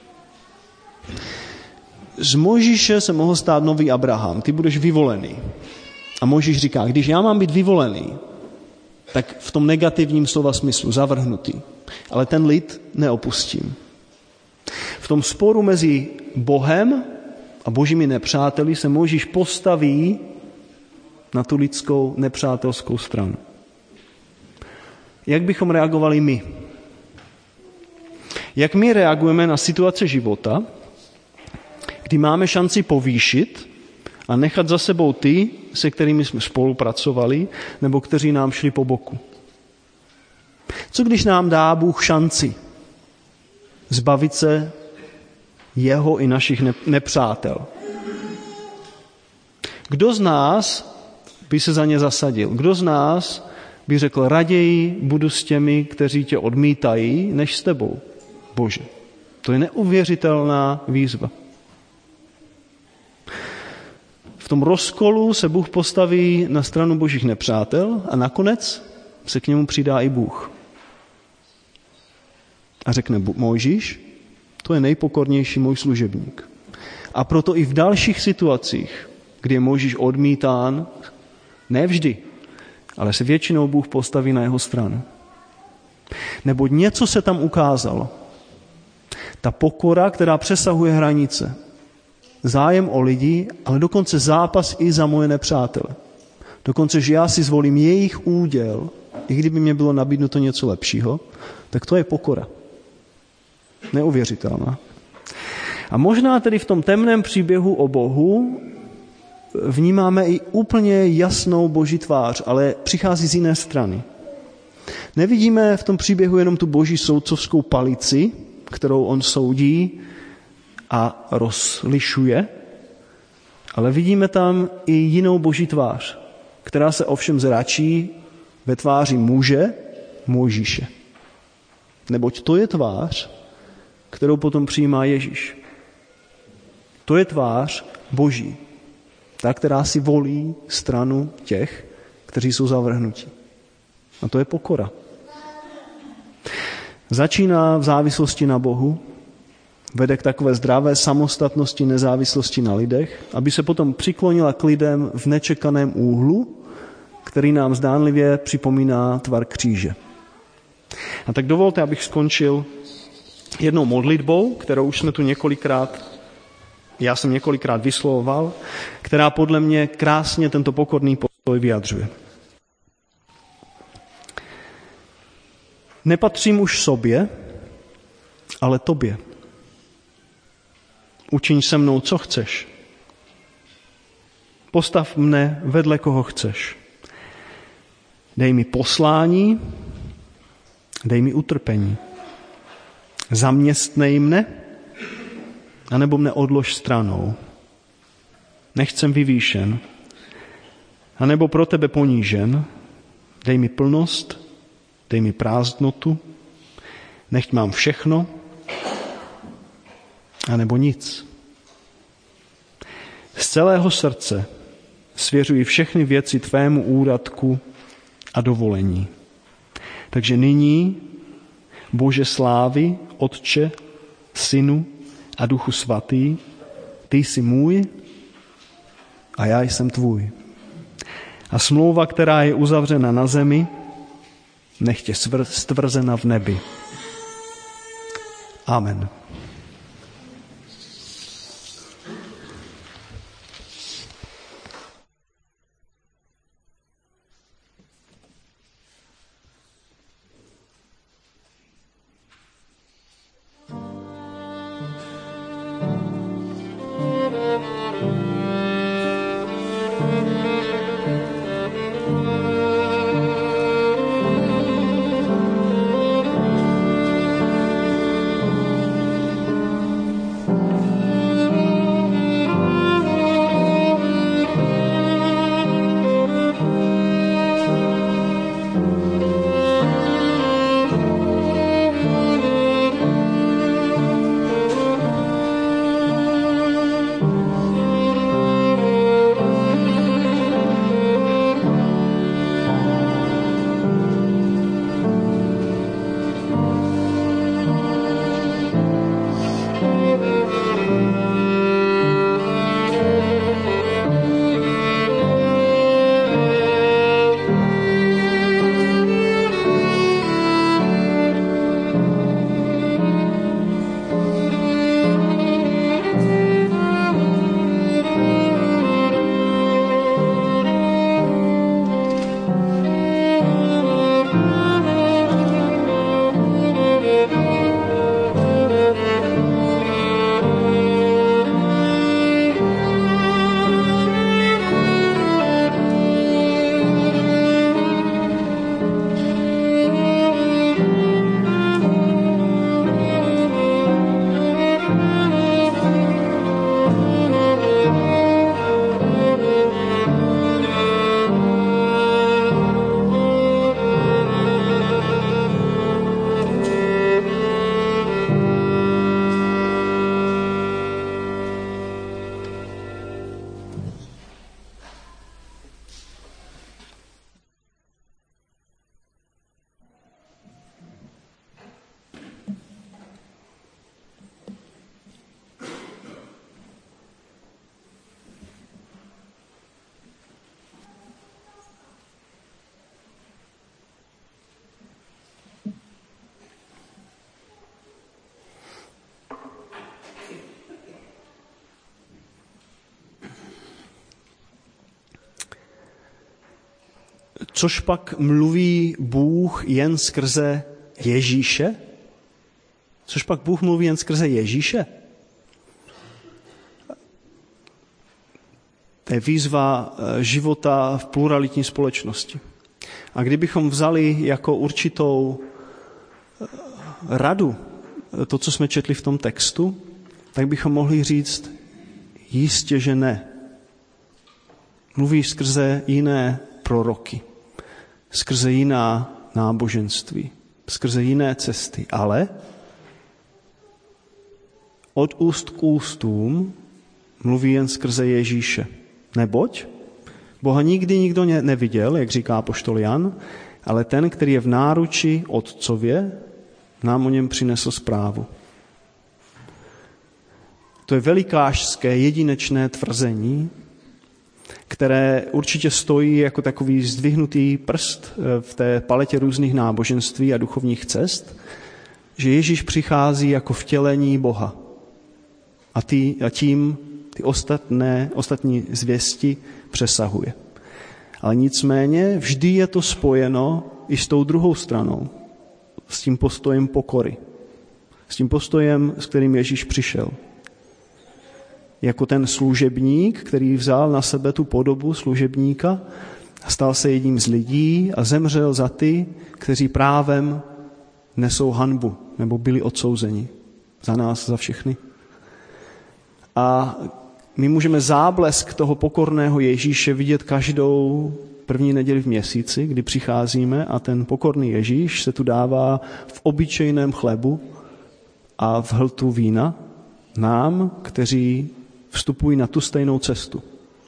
Z Mojžíše se mohl stát nový Abraham, ty budeš vyvolený. A Mojžíš říká, když já mám být vyvolený, tak v tom negativním slova smyslu, zavrhnutý. Ale ten lid neopustím. V tom sporu mezi Bohem a božími nepřáteli se Mojžíš postaví na tu lidskou nepřátelskou stranu. Jak bychom reagovali my? Jak my reagujeme na situace života, kdy máme šanci povýšit a nechat za sebou ty, se kterými jsme spolupracovali, nebo kteří nám šli po boku? Co když nám dá Bůh šanci zbavit se jeho i našich nepřátel? Kdo z nás by se za ně zasadil? Kdo z nás by řekl, raději budu s těmi, kteří tě odmítají, než s tebou, Bože? To je neuvěřitelná výzva. V tom rozkolu se Bůh postaví na stranu božích nepřátel a nakonec se k němu přidá i Bůh. A řekne Mojžíš, To je nejpokornější můj služebník. A proto i v dalších situacích, kdy je Mojžíš odmítán, ne vždy, ale se většinou Bůh postaví na jeho stranu. Neboť něco se tam ukázalo. Ta pokora, která přesahuje hranice. Zájem o lidi, ale dokonce zápas i za moje nepřátele. Dokonce, že já si zvolím jejich úděl, i kdyby mě bylo nabídnuto něco lepšího, tak to je pokora. Neuvěřitelná. A možná tedy v tom temném příběhu o Bohu vnímáme i úplně jasnou Boží tvář, ale přichází z jiné strany. Nevidíme v tom příběhu jenom tu Boží soudcovskou palici, kterou on soudí a rozlišuje, ale vidíme tam i jinou Boží tvář, která se ovšem zračí ve tváři muže Mojžíše. Neboť to je tvář, kterou potom přijímá Ježíš. To je tvář Boží, ta, která si volí stranu těch, kteří jsou zavrhnutí. A to je pokora. Začíná v závislosti na Bohu, vede k takové zdravé samostatnosti, nezávislosti na lidech, aby se potom přiklonila k lidem v nečekaném úhlu, který nám zdánlivě připomíná tvar kříže. A tak dovolte, abych skončil jednou modlitbou, kterou už jsme tu já jsem několikrát vyslovoval, která podle mě krásně tento pokorný postoj vyjadřuje. Nepatřím už sobě, ale tobě. Učiň se mnou, co chceš. Postav mne vedle koho chceš. Dej mi poslání, dej mi utrpení. Zaměstnej mne, anebo mne odlož stranou. Nechcem vyvýšen, anebo pro tebe ponížen. Dej mi plnost, dej mi prázdnotu, nechť mám všechno, anebo nic. Z celého srdce svěřuji všechny věci tvému úradku a dovolení. Takže nyní, Bože slávy, Otče, Synu a Duchu Svatý, ty jsi můj a já jsem tvůj. A smlouva, která je uzavřena na zemi, nech je stvrzena v nebi. Amen. Což pak mluví Bůh jen skrze Ježíše? Což pak Bůh mluví jen skrze Ježíše? To je výzva života v pluralitní společnosti. A kdybychom vzali jako určitou radu to, co jsme četli v tom textu, tak bychom mohli říct jistě, že ne. Mluví skrze jiné proroky, skrze jiná náboženství, skrze jiné cesty, ale od úst k ústům mluví jen skrze Ježíše. Neboť Boha nikdy nikdo neviděl, jak říká apoštol Jan, ale ten, který je v náruči Otcově, nám o něm přinesl zprávu. To je velikářské jedinečné tvrzení, které určitě stojí jako takový zdvihnutý prst v té paletě různých náboženství a duchovních cest, že Ježíš přichází jako vtělení Boha. A tím ty ostatní zvěsti přesahuje. Ale nicméně vždy je to spojeno i s tou druhou stranou, s tím postojem pokory, s tím postojem, s kterým Ježíš přišel. Jako ten služebník, který vzal na sebe tu podobu služebníka, stal se jedním z lidí a zemřel za ty, kteří právem nesou hanbu nebo byli odsouzeni. Za nás, za všechny. A my můžeme záblesk toho pokorného Ježíše vidět každou první neděli v měsíci, kdy přicházíme a ten pokorný Ježíš se tu dává v obyčejném chlebu a v hltu vína nám, kteří vstupují na tu stejnou cestu.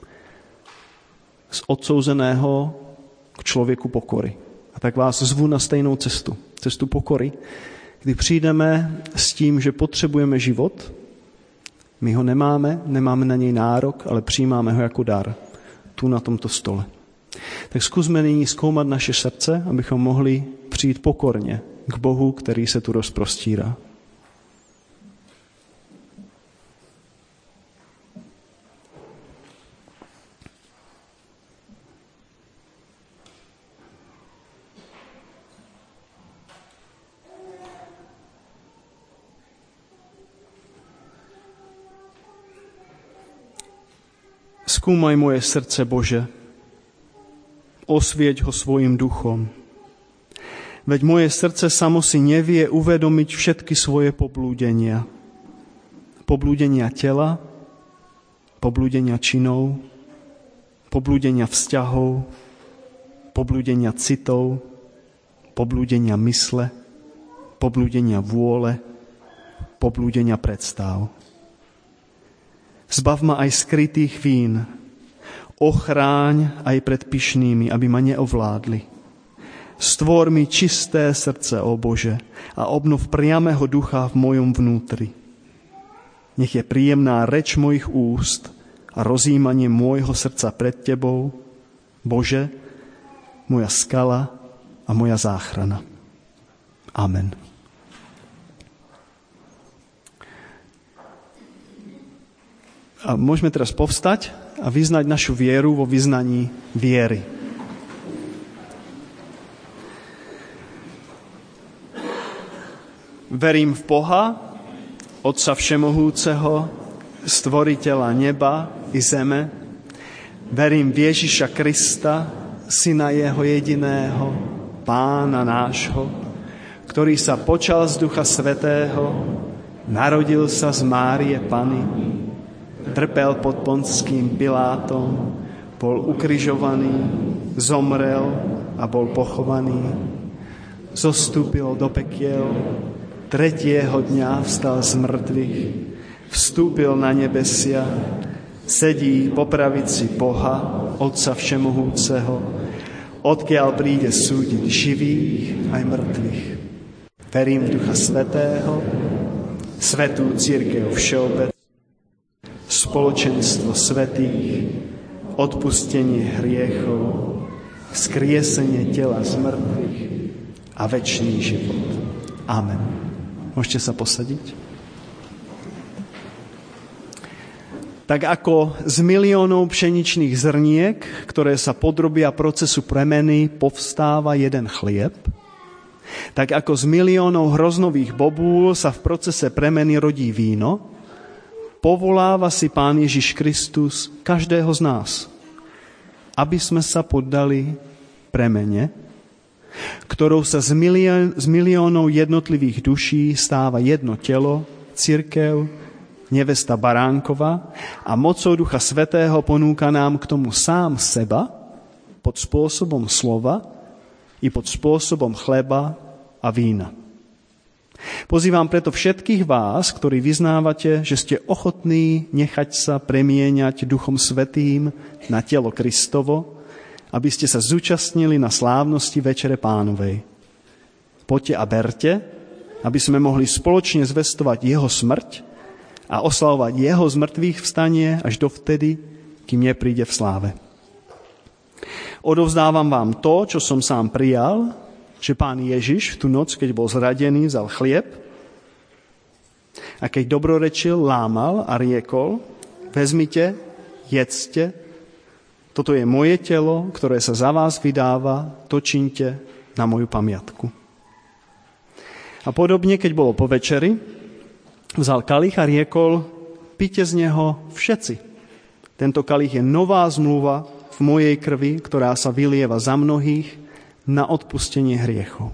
Z odsouzeného k člověku pokory. A tak vás zvu na stejnou cestu. Cestu pokory, kdy přijdeme s tím, že potřebujeme život. My ho nemáme na něj nárok, ale přijímáme ho jako dar. Tu na tomto stole. Tak zkusme nyní zkoumat naše srdce, abychom mohli přijít pokorně k Bohu, který se tu rozprostírá. Skúmaj moje srdce, Bože, osvieť ho svojim duchom. Veď moje srdce samo si nevie uvedomiť všetky svoje poblúdenia. Poblúdenia tela, poblúdenia činov, poblúdenia vzťahov, poblúdenia citov, poblúdenia mysle, poblúdenia vôle, poblúdenia predstav. Zbav ma aj skrytých vín, ochráň aj pred pyšnými, aby ma neovládli. Stvor mi čisté srdce, ó Bože, a obnov priamého ducha v mojom vnútri. Nech je príjemná reč mojich úst a rozjímanie môjho srdca pred Tebou, Bože, moja skala a moja záchrana. Amen. A môžeme teraz povstať a vyznať našu vieru vo vyznaní viery. Verím v Boha, Otca Všemohúceho, Stvoriteľa neba i zeme. Verím v Ježiša Krista, Syna Jeho jediného, Pána nášho, ktorý sa počal z Ducha Svätého, narodil sa z Márie Panny, trpel pod Pontským Pilátom, bol ukrižovaný, zomrel a bol pochovaný. Zostúpil do pekiel, tretieho dňa vstal z mŕtvych, vstúpil na nebesia, sedí po pravici Boha, Otca Všemohúceho, odkiaľ príde súdiť živých aj mŕtvych. Verím v Ducha Svätého, Svätú cirkev všeobecnú, spoločenstvo svätých, odpustenie hriechov, vzkriesenie tela z mŕtvych a večný život. Amen. Môžete sa posadiť. Tak ako z miliónov pšeničných zrniek, ktoré sa podrobia procesu premeny, povstáva jeden chlieb, tak ako z miliónov hroznových bobúl sa v procese premeny rodí víno, povoláva si Pán Ježiš Kristus každého z nás, aby sme sa poddali premene, ktorou sa z miliónov jednotlivých duší stáva jedno telo, cirkev, nevesta Baránkova, a mocou Ducha Svätého ponúka nám k tomu sám seba pod spôsobom slova i pod spôsobom chleba a vína. Pozývam preto všetkých vás, ktorí vyznávate, že ste ochotní nechať sa premieňať Duchom Svätým na telo Kristovo, aby ste sa zúčastnili na slávnosti Večere Pánovej. Poďte a berte, aby sme mohli spoločne zvestovať jeho smrť a oslavovať jeho zmrtvých vstanie až dovtedy, kým nepríde v sláve. Odovzdávam vám to, čo som sám prijal, že Pán Ježiš v tú noc, keď bol zradený, vzal chlieb a keď dobrorečil, lámal a riekol: vezmite, jedzte, toto je moje telo, ktoré sa za vás vydáva, to čiňte na moju pamiatku. A podobne, keď bolo po večeri, vzal kalich a riekol: pite z neho všetci. Tento kalich je nová zmluva v mojej krvi, ktorá sa vylieva za mnohých na odpustenie hriechov.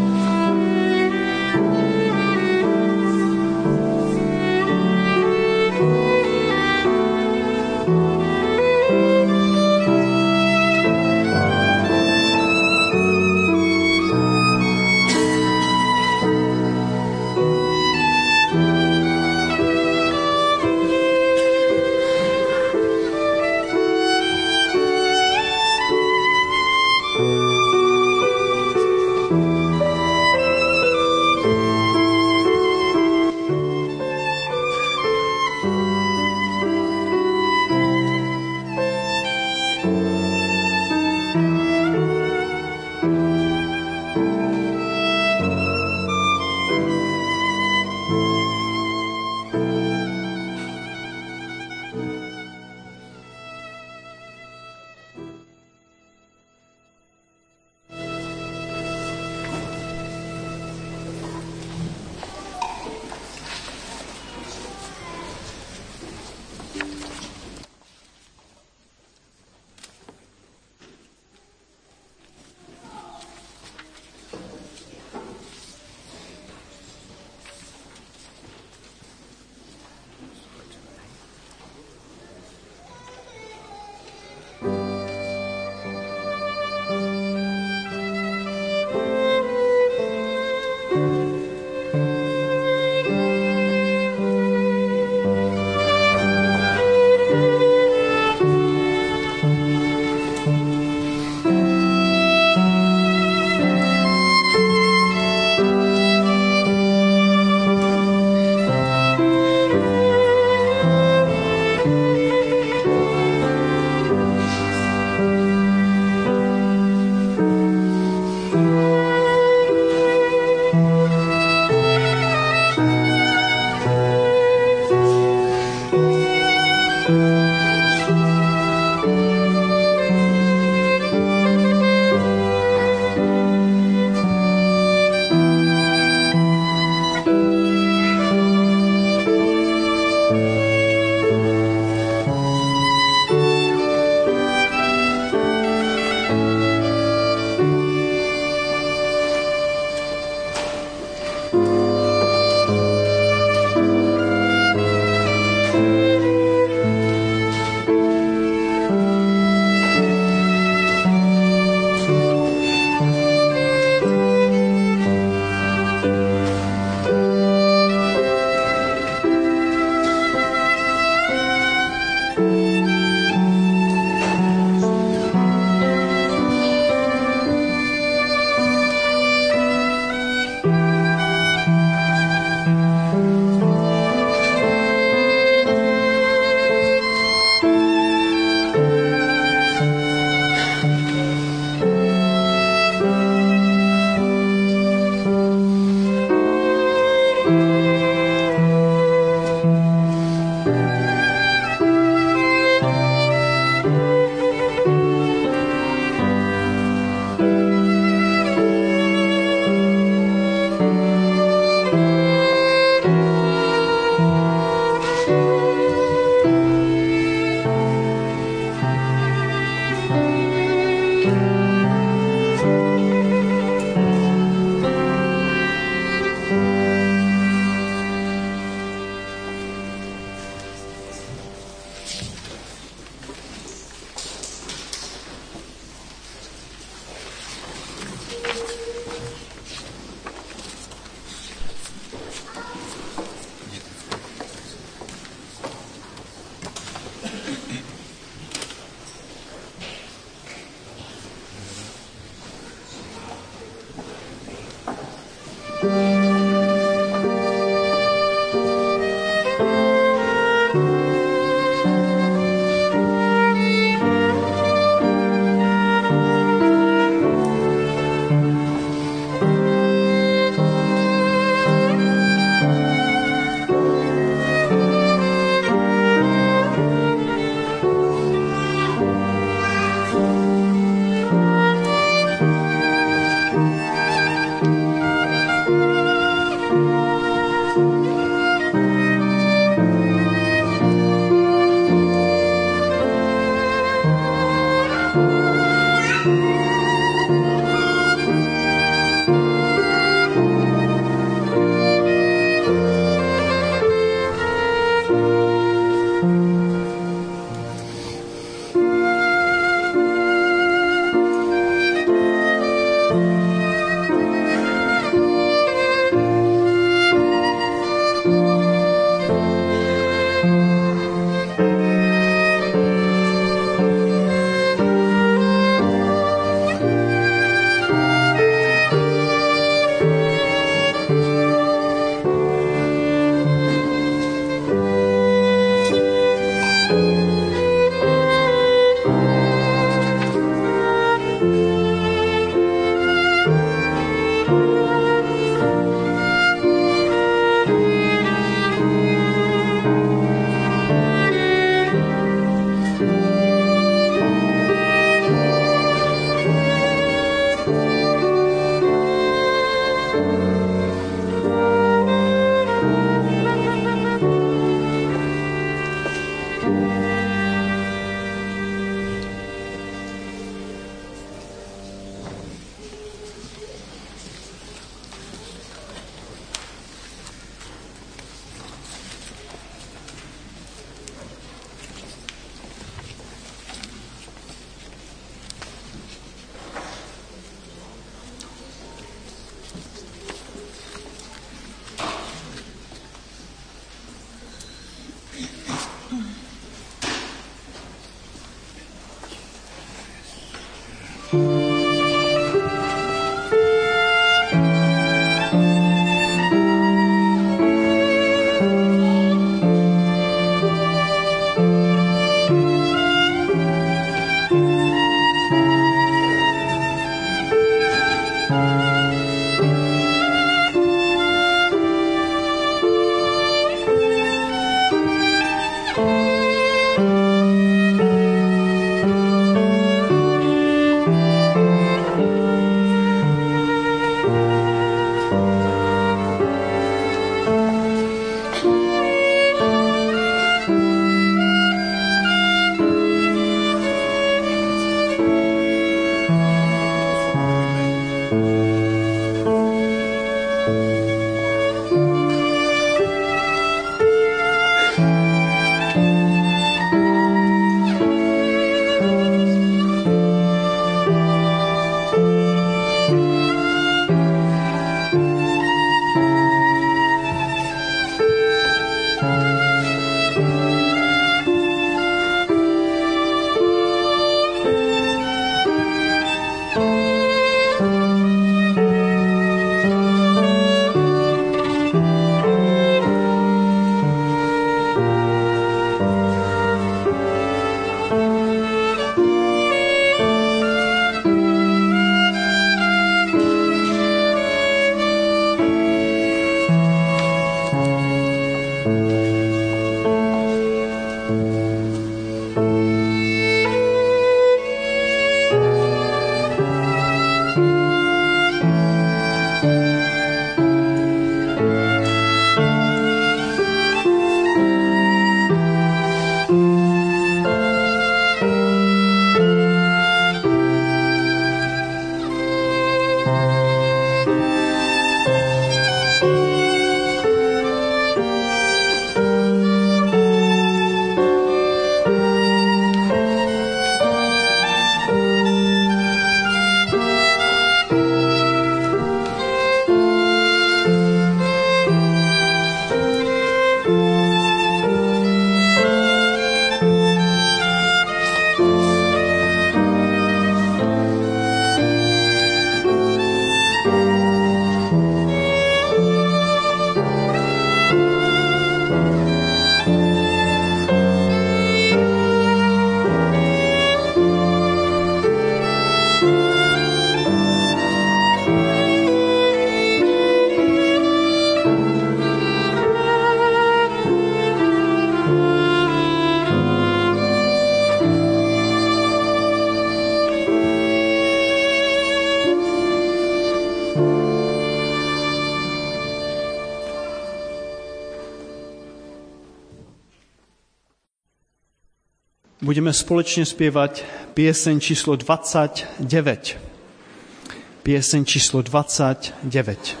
budeme společne spievať pieseň číslo 29. Pieseň číslo 29.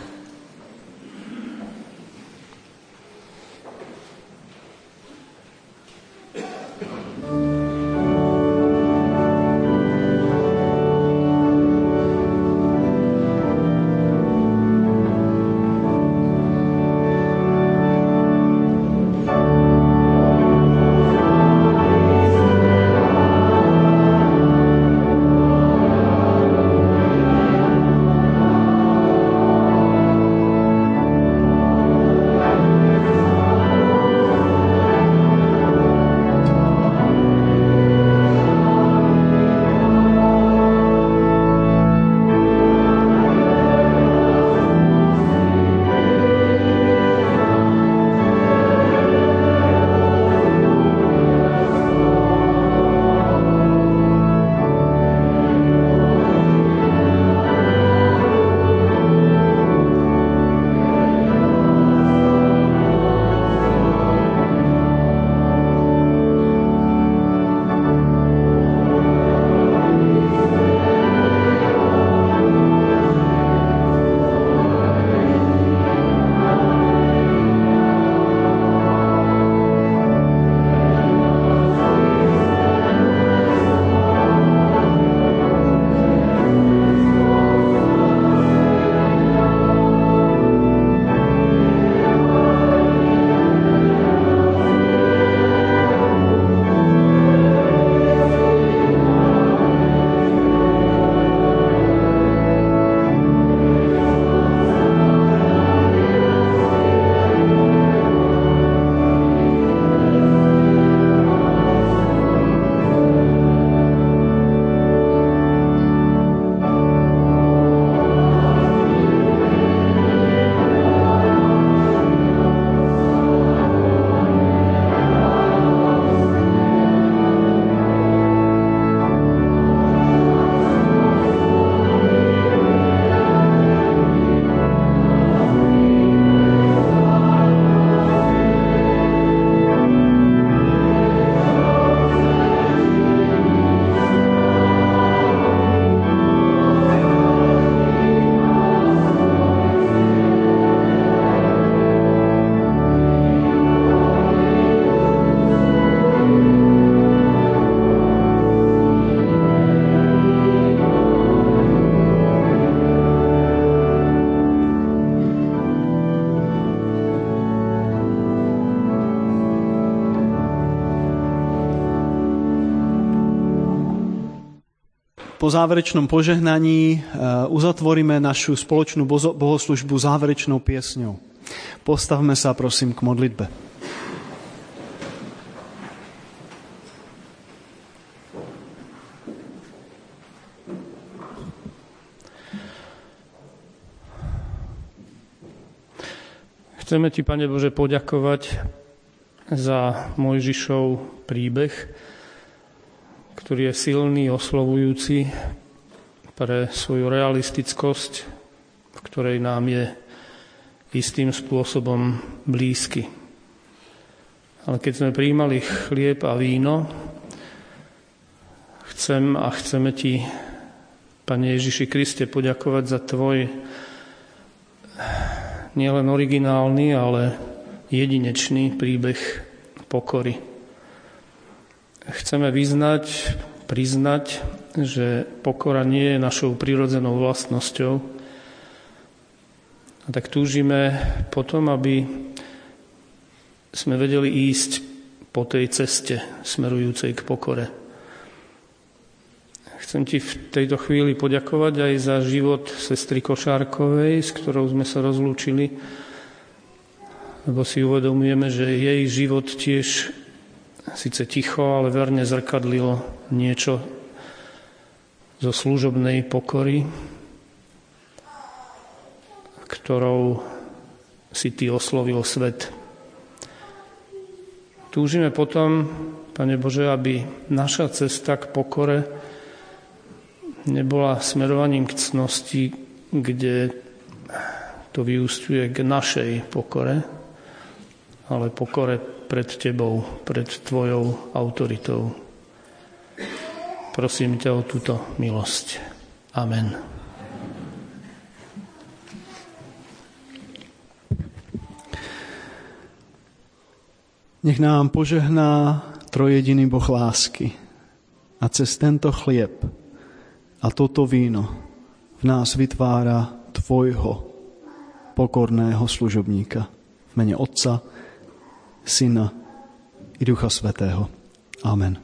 Po záverečnom požehnaní uzatvoríme našu spoločnú bohoslužbu záverečnou piesňou. Postavme sa, prosím, k modlitbe. Chceme Ti, Pane Bože, poďakovať za Mojžišov príbeh, ktorý je silný, oslovujúci pre svoju realistickosť, v ktorej nám je istým spôsobom blízky. Ale keď sme prijímali chlieb a víno, chceme Ti, Pane Ježiši Kriste, poďakovať za Tvoj nielen originálny, ale jedinečný príbeh pokory. Chceme priznať, že pokora nie je našou prirodzenou vlastnosťou. A tak túžime potom, aby sme vedeli ísť po tej ceste smerujúcej k pokore. Chcem Ti v tejto chvíli poďakovať aj za život sestry Košárkovej, s ktorou sme sa rozlúčili, lebo si uvedomujeme, že jej život tiež síce ticho, ale verne zrkadlilo niečo zo služobnej pokory, ktorou si Ty oslovil svet. Túžime potom, Pane Bože, aby naša cesta k pokore nebola smerovaním k cnosti, kde to vyúsťuje k našej pokore, ale pokore pred Tebou, pred Tvojou autoritou. prosím ťa o túto milosť. Amen. Nech nám požehná trojjediný Boh lásky a cez tento chlieb a toto víno v nás vytvára tvojho pokorného služobníka. V mene Otca, Syna i Ducha Svätého. Amen.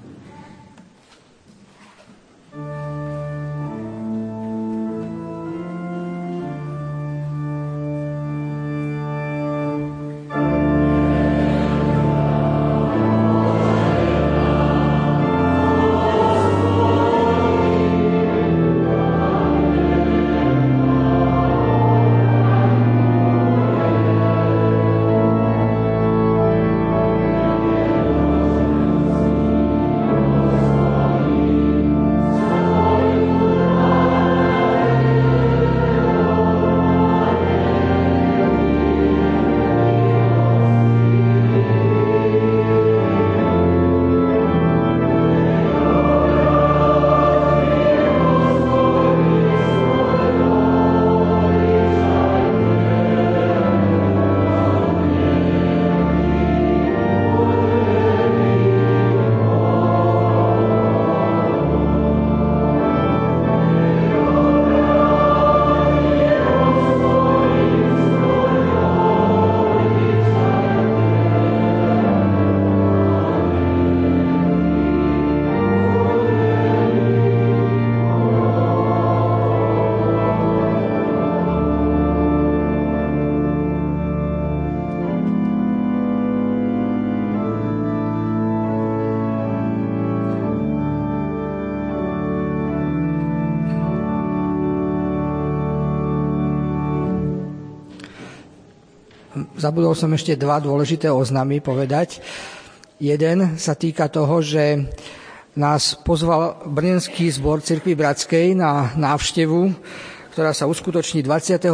Zabudol som ešte dva dôležité oznamy povedať. Jeden sa týka toho, že nás pozval Brněnský zbor Cirkvi Bratskej na návštevu, ktorá sa uskutoční 23.10.,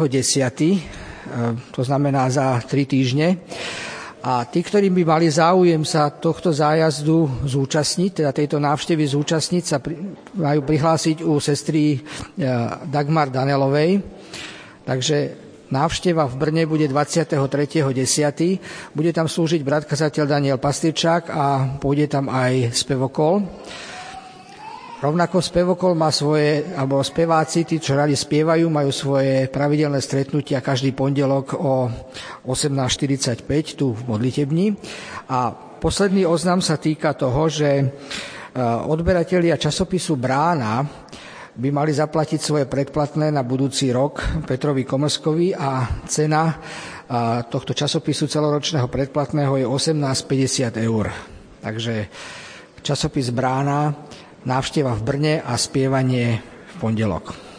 to znamená za 3 týždne. A tí, ktorí by mali záujem sa tohto zájazdu zúčastniť, teda tejto návštevy zúčastniť, sa majú prihlásiť u sestry Dagmar Danelovej. Takže návšteva v Brne bude 23.10. Bude tam slúžiť brat kazateľ Daniel Pastyrčák a pôjde tam aj spevokol. Rovnako spevokol má svoje, alebo speváci, tí, čo radi spievajú, majú svoje pravidelné stretnutia každý pondelok o 18.45 tu v modlitebni. A posledný oznam sa týka toho, že odberatelia časopisu Brána by mali zaplatiť svoje predplatné na budúci rok Petrovi Komrskovi a cena tohto časopisu celoročného predplatného je 18,50 eur. Takže časopis Brána, návšteva v Brne a spievanie v pondelok.